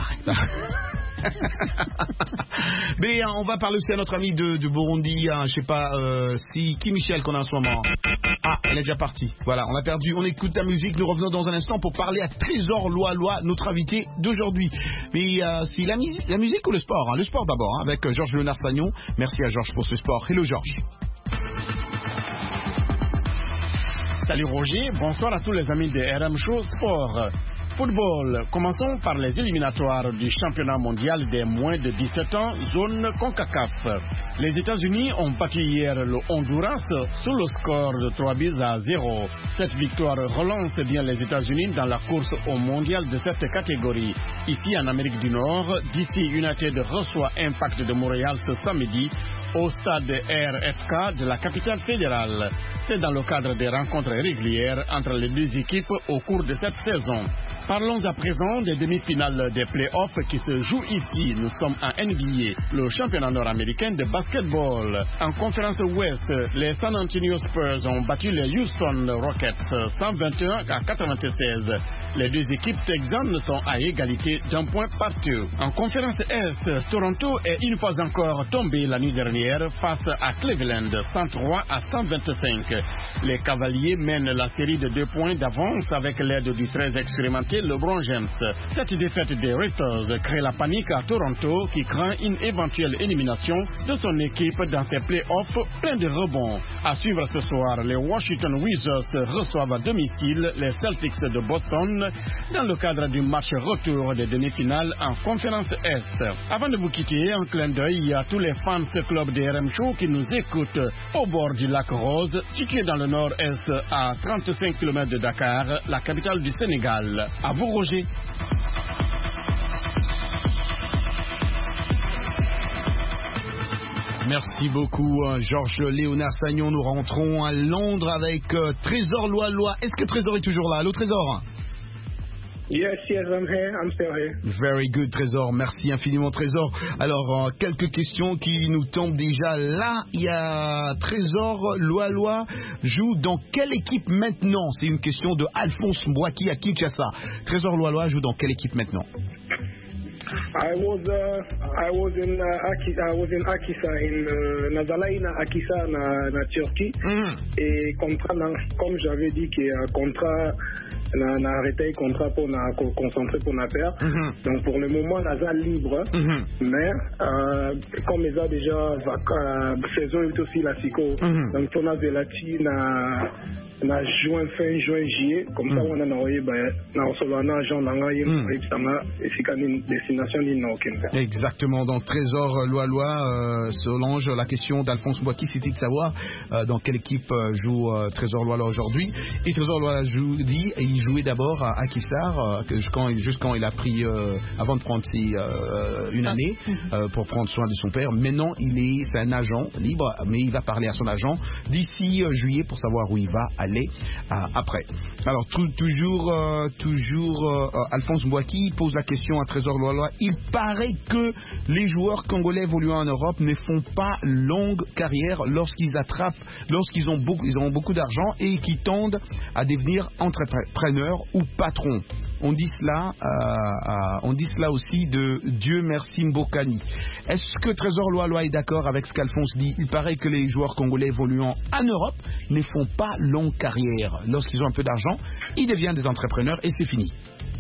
Mais on va parler aussi à notre ami de Burundi, je sais pas qui Michel qu'on a en ce moment. Ah, elle est déjà partie. Voilà, on a perdu. On écoute la musique. Nous revenons dans un instant pour parler à Trésor Loa, notre invité d'aujourd'hui. Mais c'est la musique ou le sport hein? Le sport d'abord, hein, avec Georges Léonard Sagnon. Merci à Georges pour ce sport. Hello Georges. Salut Roger, bonsoir à tous les amis de RM Show Sport. Football, commençons par les éliminatoires du championnat mondial des moins de 17 ans, zone CONCACAF. Les États-Unis ont battu hier le Honduras sous le score de 3-0. Cette victoire relance bien les États-Unis dans la course au mondial de cette catégorie. Ici en Amérique du Nord, DC United reçoit Impact de Montréal ce samedi au stade RFK de la capitale fédérale. C'est dans le cadre des rencontres régulières entre les deux équipes au cours de cette saison. Parlons à présent des demi-finales des playoffs qui se jouent ici. Nous sommes en NBA, le championnat nord-américain de basketball. En conférence Ouest, les San Antonio Spurs ont battu les Houston Rockets 121-96. Les deux équipes texanes sont à égalité d'un point partout. En conférence Est, Toronto est une fois encore tombé la nuit dernière face à Cleveland 103-125. Les Cavaliers mènent la série de 2 points d'avance avec l'aide du très expérimenté LeBron James. Cette défaite des Raptors crée la panique à Toronto qui craint une éventuelle élimination de son équipe dans ses playoffs pleins de rebonds. À suivre ce soir, les Washington Wizards reçoivent à domicile les Celtics de Boston dans le cadre du match retour des demi-finales en conférence Est. Avant de vous quitter, un clin d'œil à tous les fans club de RM Show qui nous écoutent au bord du lac Rose, situé dans le nord-est à 35 km de Dakar, la capitale du Sénégal. À vous, Roger. Merci beaucoup, Georges Léonard Sagnon. Nous rentrons à Londres avec Trésor Loa. Est-ce que Trésor est toujours là? Allô, Trésor? Yes, I'm here. I'm still here. Very good, Trésor. Merci infiniment, Trésor. Alors, quelques questions qui nous tombent déjà là. Il y a Trésor Loa joue dans quelle équipe maintenant? C'est une question de Alphonse Mbouaki à Kinshasa. Trésor Loa joue dans quelle équipe maintenant? I was in Akisa Nazalaina Akisa na Turquie et contrat comme j'avais dit qu'il y a un contrat on a arrêté le contrat pour nous concentrer pour nous faire. Donc pour le moment on est libre mais comme ils ont déjà saison est aussi la psycho donc on a velati na juin, fin juin, juillet, comme ça on a envoyé un agent destination Exactement, donc Trésor Loa, Solange, la question d'Alphonse Mbouaki, c'était de savoir dans quelle équipe joue Trésor Loa aujourd'hui. Et Trésor Loa il jouait d'abord à Akisar, juste quand il a pris, avant de prendre une année pour prendre soin de son père. Maintenant, c'est un agent libre, mais il va parler à son agent d'ici juillet pour savoir où il va aller aller après. Alors toujours Alphonse Mbouaki pose la question à Trésor Loaloa. Il paraît que les joueurs congolais évoluant en Europe ne font pas longue carrière lorsqu'ils ont beaucoup d'argent et qui tendent à devenir entrepreneurs ou patrons. On dit cela aussi de Dieu merci Mbokani. Est-ce que Trésor Loaloa est d'accord avec ce qu'Alphonse dit? Il paraît que les joueurs congolais évoluant en Europe ne font pas longue carrière. Lorsqu'ils ont un peu d'argent, ils deviennent des entrepreneurs et c'est fini.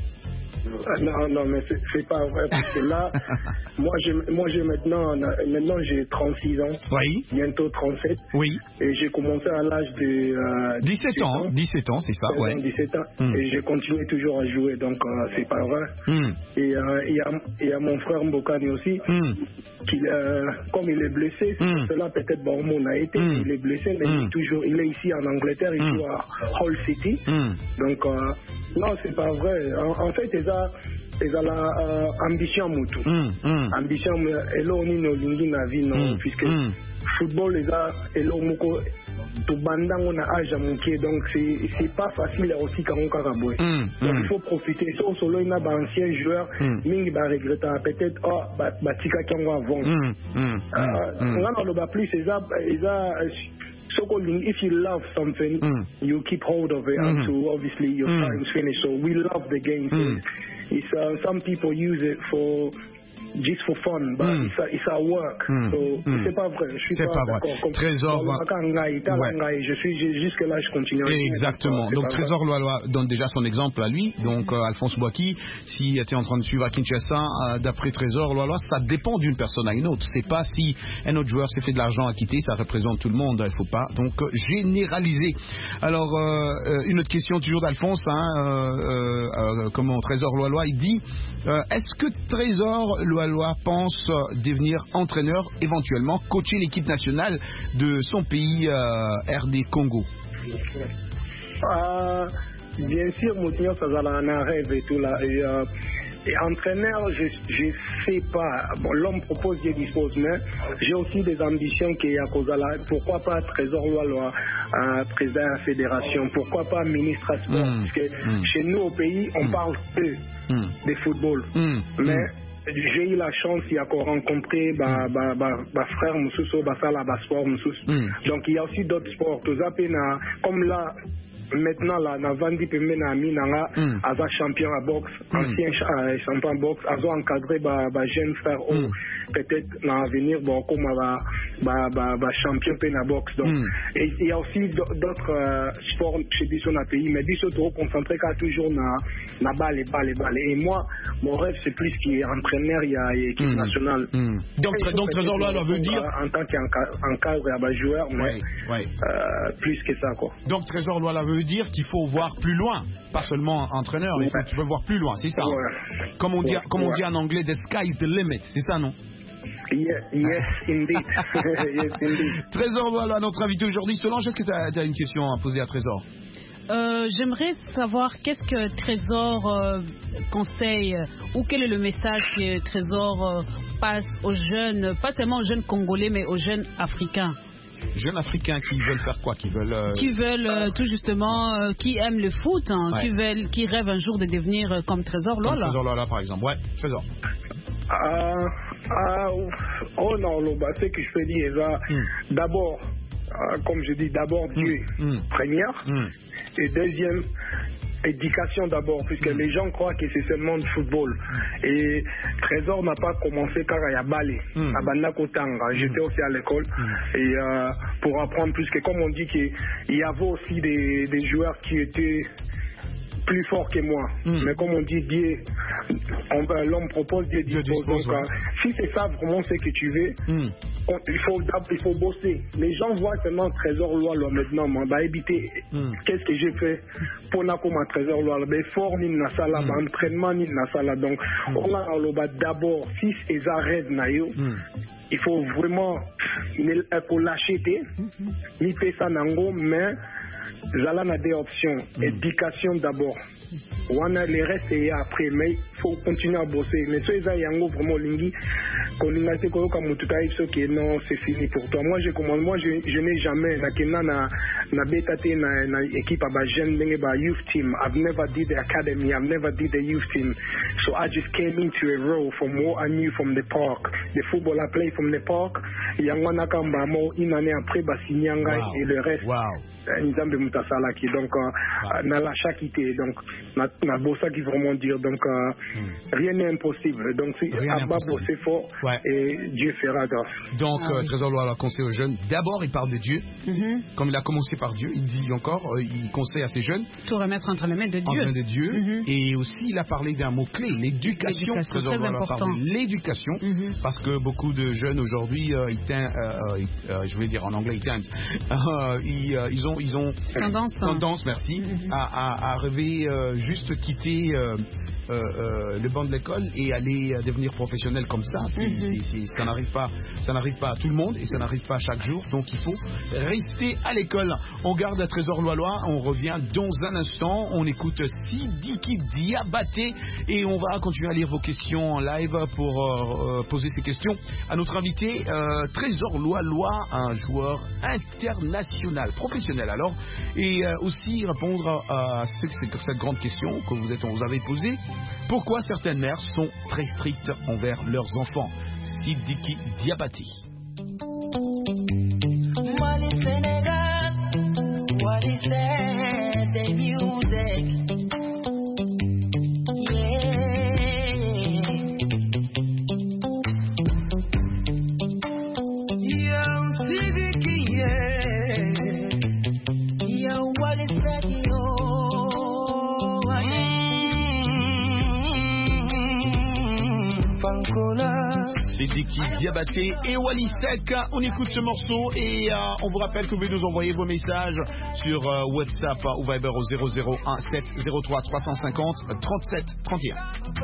Non, mais c'est pas vrai, parce que là, moi j'ai maintenant j'ai 36 ans, oui. Bientôt 37, oui. Et j'ai commencé à l'âge de 17 ans, c'est ça, ouais. 17 ans, et j'ai continué toujours à jouer, donc c'est pas vrai. Et il y a mon frère Mbokani aussi, qui, comme il est blessé, cela peut-être Bormon a été, il est blessé, mais il est ici en Angleterre, il joue à Hull City, donc non, c'est pas vrai. En fait, ils ont la ambition mutu. Ambition eloni no lingi na vie non, puisque football elo moko to bandango na âge muke, donc c'est pas facile aussi quand on karaboy. Donc il faut profiter. So solo ina ba ancien joueur mingi ba regretta peut-être ba tika kango avant. On a le plus so if you love something, you keep hold of it until obviously your time's finished. So we love the game. It's some people use it for just for fun, but it's our work. So c'est pas vrai. Je suis pas d'accord. Trésor. Je suis jusque là, je continue. Exactement. Donc Trésor Loaloa donne déjà son exemple à lui. Donc Alphonse Mbouaki, s'il était en train de suivre à Kinshasa, d'après Trésor Loaloa, ça dépend d'une personne à une autre. C'est pas si un autre joueur s'est fait de l'argent à quitter, ça représente tout le monde. Il faut pas donc généraliser. Alors une autre question toujours d'Alphonse. Comment Trésor Loaloa il dit est-ce que Trésor Loaloa pense devenir entraîneur, éventuellement coacher l'équipe nationale de son pays RD Congo? Bien sûr, Moutinho, ça va un rêve et tout là. Et entraîneur, je sais pas. Bon, l'homme propose, je dispose, mais j'ai aussi des ambitions qui à cause de là. Pourquoi pas Trésor Loaloa, président de la fédération? Pourquoi pas ministre à sport? Parce que chez nous au pays, on parle peu de football. Mais j'ai eu la chance il y a rencontré frère Moussousso, Basala Basport Moussousso. Donc il y a aussi d'autres sports. Comme là, maintenant là, na Vandi Pemena Aminanga, Aza champion à boxe, ancien champion à boxe, Aza encadré jeune frère peut-être dans l'avenir comme champion à boxe. Donc et il y a aussi d'autres sports chez Bissot dans le pays, mais Bissot trop concentré qu'à toujours na balle. Et moi, mon rêve c'est plus qu'il est entraîneur, il y a équipe nationale. Donc Trésor Loaloa veut dire en tant qu'encadre et joueur, mais plus que ça quoi. Donc Trésor Loaloa veut dire qu'il faut voir plus loin, pas seulement entraîneur, il faut que tu veux voir plus loin, c'est ça. Comme on dit en anglais, the sky is the limit, c'est ça non? Yes, indeed. Yes, indeed. Trésor Loaloa, notre invité aujourd'hui. Solange, est-ce que tu as une question à poser à Trésor? J'aimerais savoir qu'est-ce que Trésor conseille ou quel est le message que Trésor passe aux jeunes, pas seulement aux jeunes Congolais, mais aux jeunes Africains. Jeunes Africains qui veulent faire quoi? Qui veulent tout justement, qui aiment le foot, qui rêvent un jour de devenir comme Trésor Loaloa. Trésor Loaloa par exemple, ouais, Trésor. Oh non, ce que je peux dire, d'abord, comme je dis, d'abord Dieu, première, et deuxième, éducation d'abord, puisque les gens croient que c'est seulement du football. Et Trésor n'a pas commencé car il y a balé, à Banakotanga. J'étais aussi à l'école, et pour apprendre plus que, comme on dit qu'il y avait aussi des joueurs qui étaient plus fort que moi. Mais comme on dit, Dieu, l'homme propose, Dieu dispose. Donc, si c'est ça vraiment ce que tu veux, il faut bosser. Les gens voient seulement Trésor Loaloa maintenant, éviter qu'est-ce que j'ai fait pour n'a comme Trésor Loaloa, fort ni na sala, entraînement ni na sala. Donc, on a d'abord, si ils arrêtent naïo, il faut vraiment pour l'acheter, ni ça nango, mais Zala n'a des options. Éducation d'abord. On a les restes et après, mais il faut continuer à bosser. Mais ceux qui ont vraiment lingi, quand on a été comme qui non, c'est fini pour toi. Moi, je n'ai jamais na bétaté na équipe à jeune youth team. I've never did the academy. I've never did the youth team. So I just came into a role from what I knew from the park. The football I play from the park. Yangwana kamba mo une année après Basinyanga et le reste. Nzambe mutasala qui donc na la chakité donc na bossa qui vraiment dire donc rien n'est impossible donc si Abba bosser fort et Dieu fera grâce. Donc Trésor Loala conseille aux jeunes, d'abord il parle de Dieu, comme il a commencé par Dieu, il dit encore, il conseille à ses jeunes tout remettre entre les mains de Dieu, et aussi il a parlé d'un mot clé, l'éducation. Trésor Loala parle de l'éducation parce que beaucoup de jeunes aujourd'hui je vais dire en anglais ils ont tendance, merci, à rêver juste quitter le banc de l'école et aller devenir professionnel comme ça. Ça n'arrive pas à tout le monde et ça n'arrive pas chaque jour. Donc il faut rester à l'école. On garde un Trésor Loalois. On revient dans un instant. On écoute Sidiki Diabaté et on va continuer à lire vos questions en live pour poser ces questions à notre invité Trésor Loalois, un joueur international, professionnel alors, et aussi répondre à cette grande question que vous avez posée. Pourquoi certaines mères sont très strictes envers leurs enfants? Sidiki Diabaté. Sidiki Diabaté et Wally Seck. On écoute ce morceau et on vous rappelle que vous pouvez nous envoyer vos messages sur WhatsApp ou Viber au 001 703 350 37 31.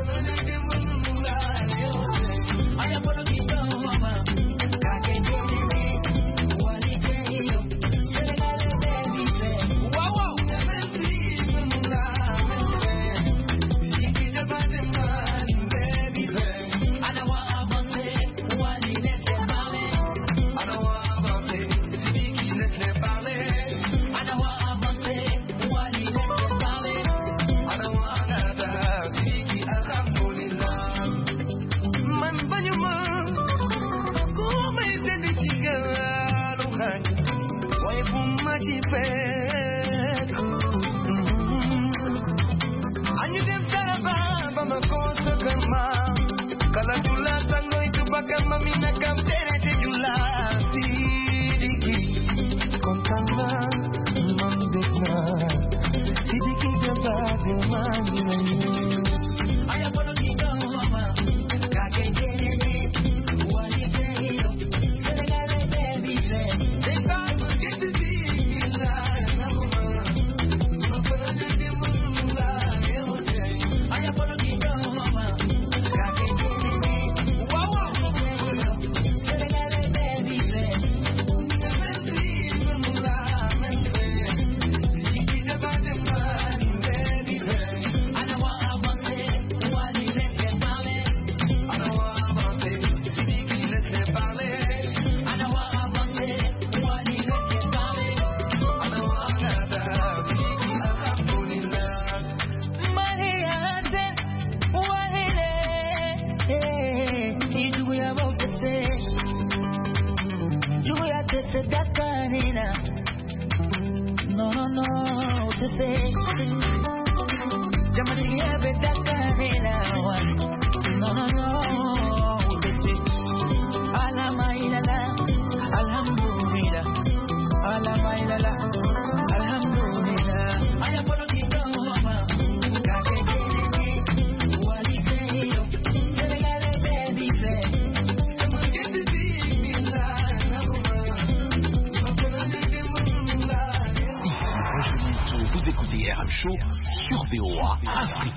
Show sur VOA Afrique.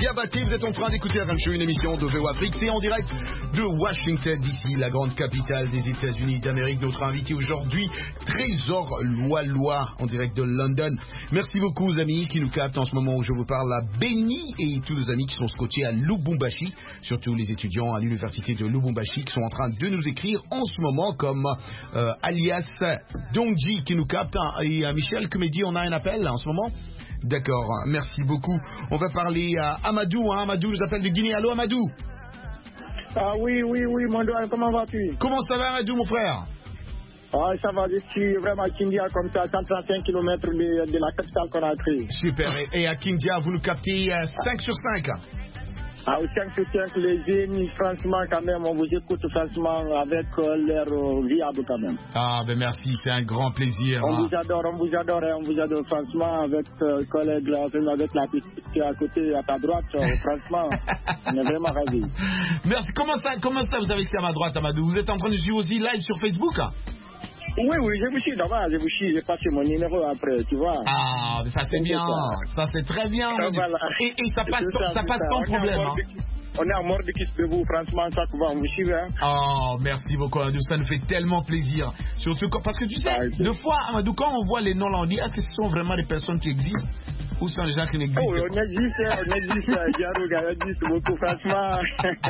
Diabaté. Vous êtes en train d'écouter RM Show, une émission de VOA Afrique. C'est en direct de Washington, D.C., la grande capitale des États-Unis d'Amérique. Notre invité aujourd'hui, Trésor Loa, en direct de London. Merci beaucoup aux amis qui nous captent en ce moment où je vous parle à Béni et tous nos amis qui sont scotchés à Lubumbashi, surtout les étudiants à l'université de Lubumbashi qui sont en train de nous écrire en ce moment, comme alias Dongji qui nous capte, et Michel qui me dit on a un appel en ce moment. D'accord, merci beaucoup. On va parler à Amadou. Amadou nous appelle de Guinée. Allô Amadou? Ah oui, mon doigt, comment vas-tu? Comment ça va Amadou mon frère? Ah, ça va, je suis vraiment à Kindia comme ça, 135 km de la capitale Conakry. Super, et à Kindia vous nous captez 5 sur 5? Ah, 5 sur 5, les jeunes, franchement, quand même, on vous écoute franchement avec l'air viable quand même. Ah, ben merci, c'est un grand plaisir. On vous adore, franchement, avec collègue là, avec la petite qui est à côté, à ta droite, franchement, on est vraiment ravis. Merci, comment ça vous avez accès à ma droite, Amadou? Vous êtes en train de suivre aussi live sur Facebook? Oui, je vous suis d'abord, j'ai passé mon numéro après, tu vois. Ah, ça c'est bien, ça c'est très bien. Et ça passe sans problème. On est à mort de kiss de vous, franchement, ça va, on vous suit. Hein. Oh, merci beaucoup, Amadou, ça nous fait tellement plaisir. Surtout parce que tu sais, deux fois, Amadou, quand on voit les noms là, on dit, est-ce que ce sont vraiment des personnes qui existent ou ce sont des gens qui n'existent pas? Oh, on existe, Diarouga, on existe beaucoup, franchement.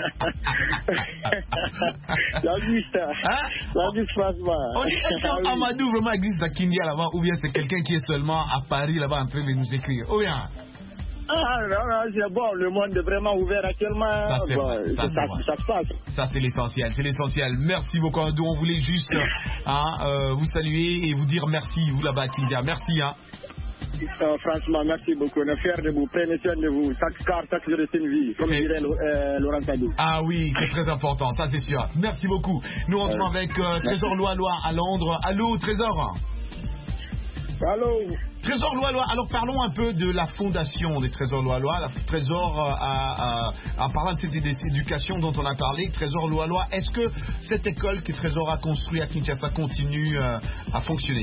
J'existe, franchement. On dit, est-ce qu'Amadou vraiment existe à Kindia là-bas, ou bien c'est quelqu'un qui est seulement à Paris là-bas, un peu, mais nous écrire, ou bien? Ah non, c'est bon, le monde est vraiment ouvert actuellement. Ça se passe. Ça c'est l'essentiel. Merci beaucoup, Amadou. On voulait juste vous saluer et vous dire merci, vous là-bas à Kindia. Merci. Franchement, merci beaucoup. On est fiers de vous. Prenez soin de vous. Chaque jour est une vie, comme dirait Laurent Sadou. Ah oui, c'est très important, ça c'est sûr. Merci beaucoup. Nous rentrons avec Trésor Loa à Londres. Allô, Trésor? Allô? Trésor Loa, alors parlons un peu de la fondation des Trésors Loa. Trésor, en parlant de cette éducation dont on a parlé, Trésor Loa, est-ce que cette école que Trésor a construite à Kinshasa continue à fonctionner?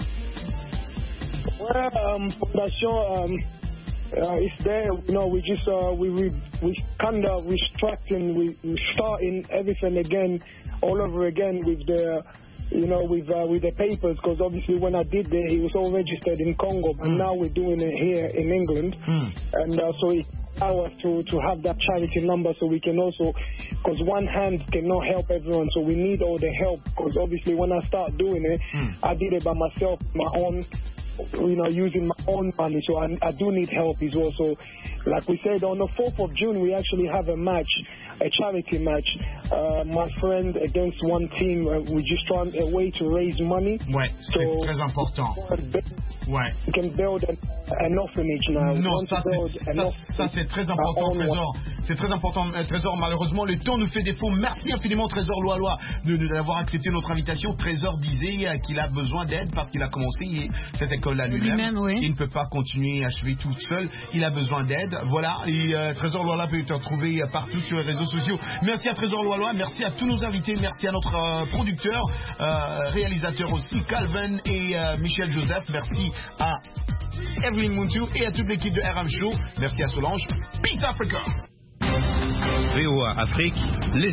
Well, fondation is there. You know, we just we kind of restructuring, we starting everything again, all over again with the. You know, with the papers, because obviously when I did it, it was all registered in Congo, but now we're doing it here in England, and so it allows us to have that charity number, so we can also, because one hand cannot help everyone, so we need all the help, because obviously when I start doing it, I did it by myself, my own, you know, using my own money, so I do need help as well. So, like we said, on the 4th of June, we actually have a match, a charity match. My friend against one team, we're just trying a way to raise money. Ouais, c'est très important. Ouais. We can build an orphanage now. Non, ça c'est très important, Trésor. C'est très important, Trésor. Malheureusement, le temps nous fait défaut. Merci infiniment, Trésor Loa, d'avoir accepté notre invitation. Trésor disait qu'il a besoin d'aide parce qu'il a commencé cette école à lui-même. Oui. Il ne peut pas continuer à achever tout seul. Il a besoin d'aide. Voilà. Et Trésor Loa peut te retrouver partout sur les réseaux sociaux. Merci à Trésor Loa. Merci à tous nos invités. Merci à notre producteur, réalisateur aussi, Calvin et Michel Joseph. Merci à Evelyn Muntu et à toute l'équipe de RM Show. Merci à Solange. Peace Africa. VOA Afrique.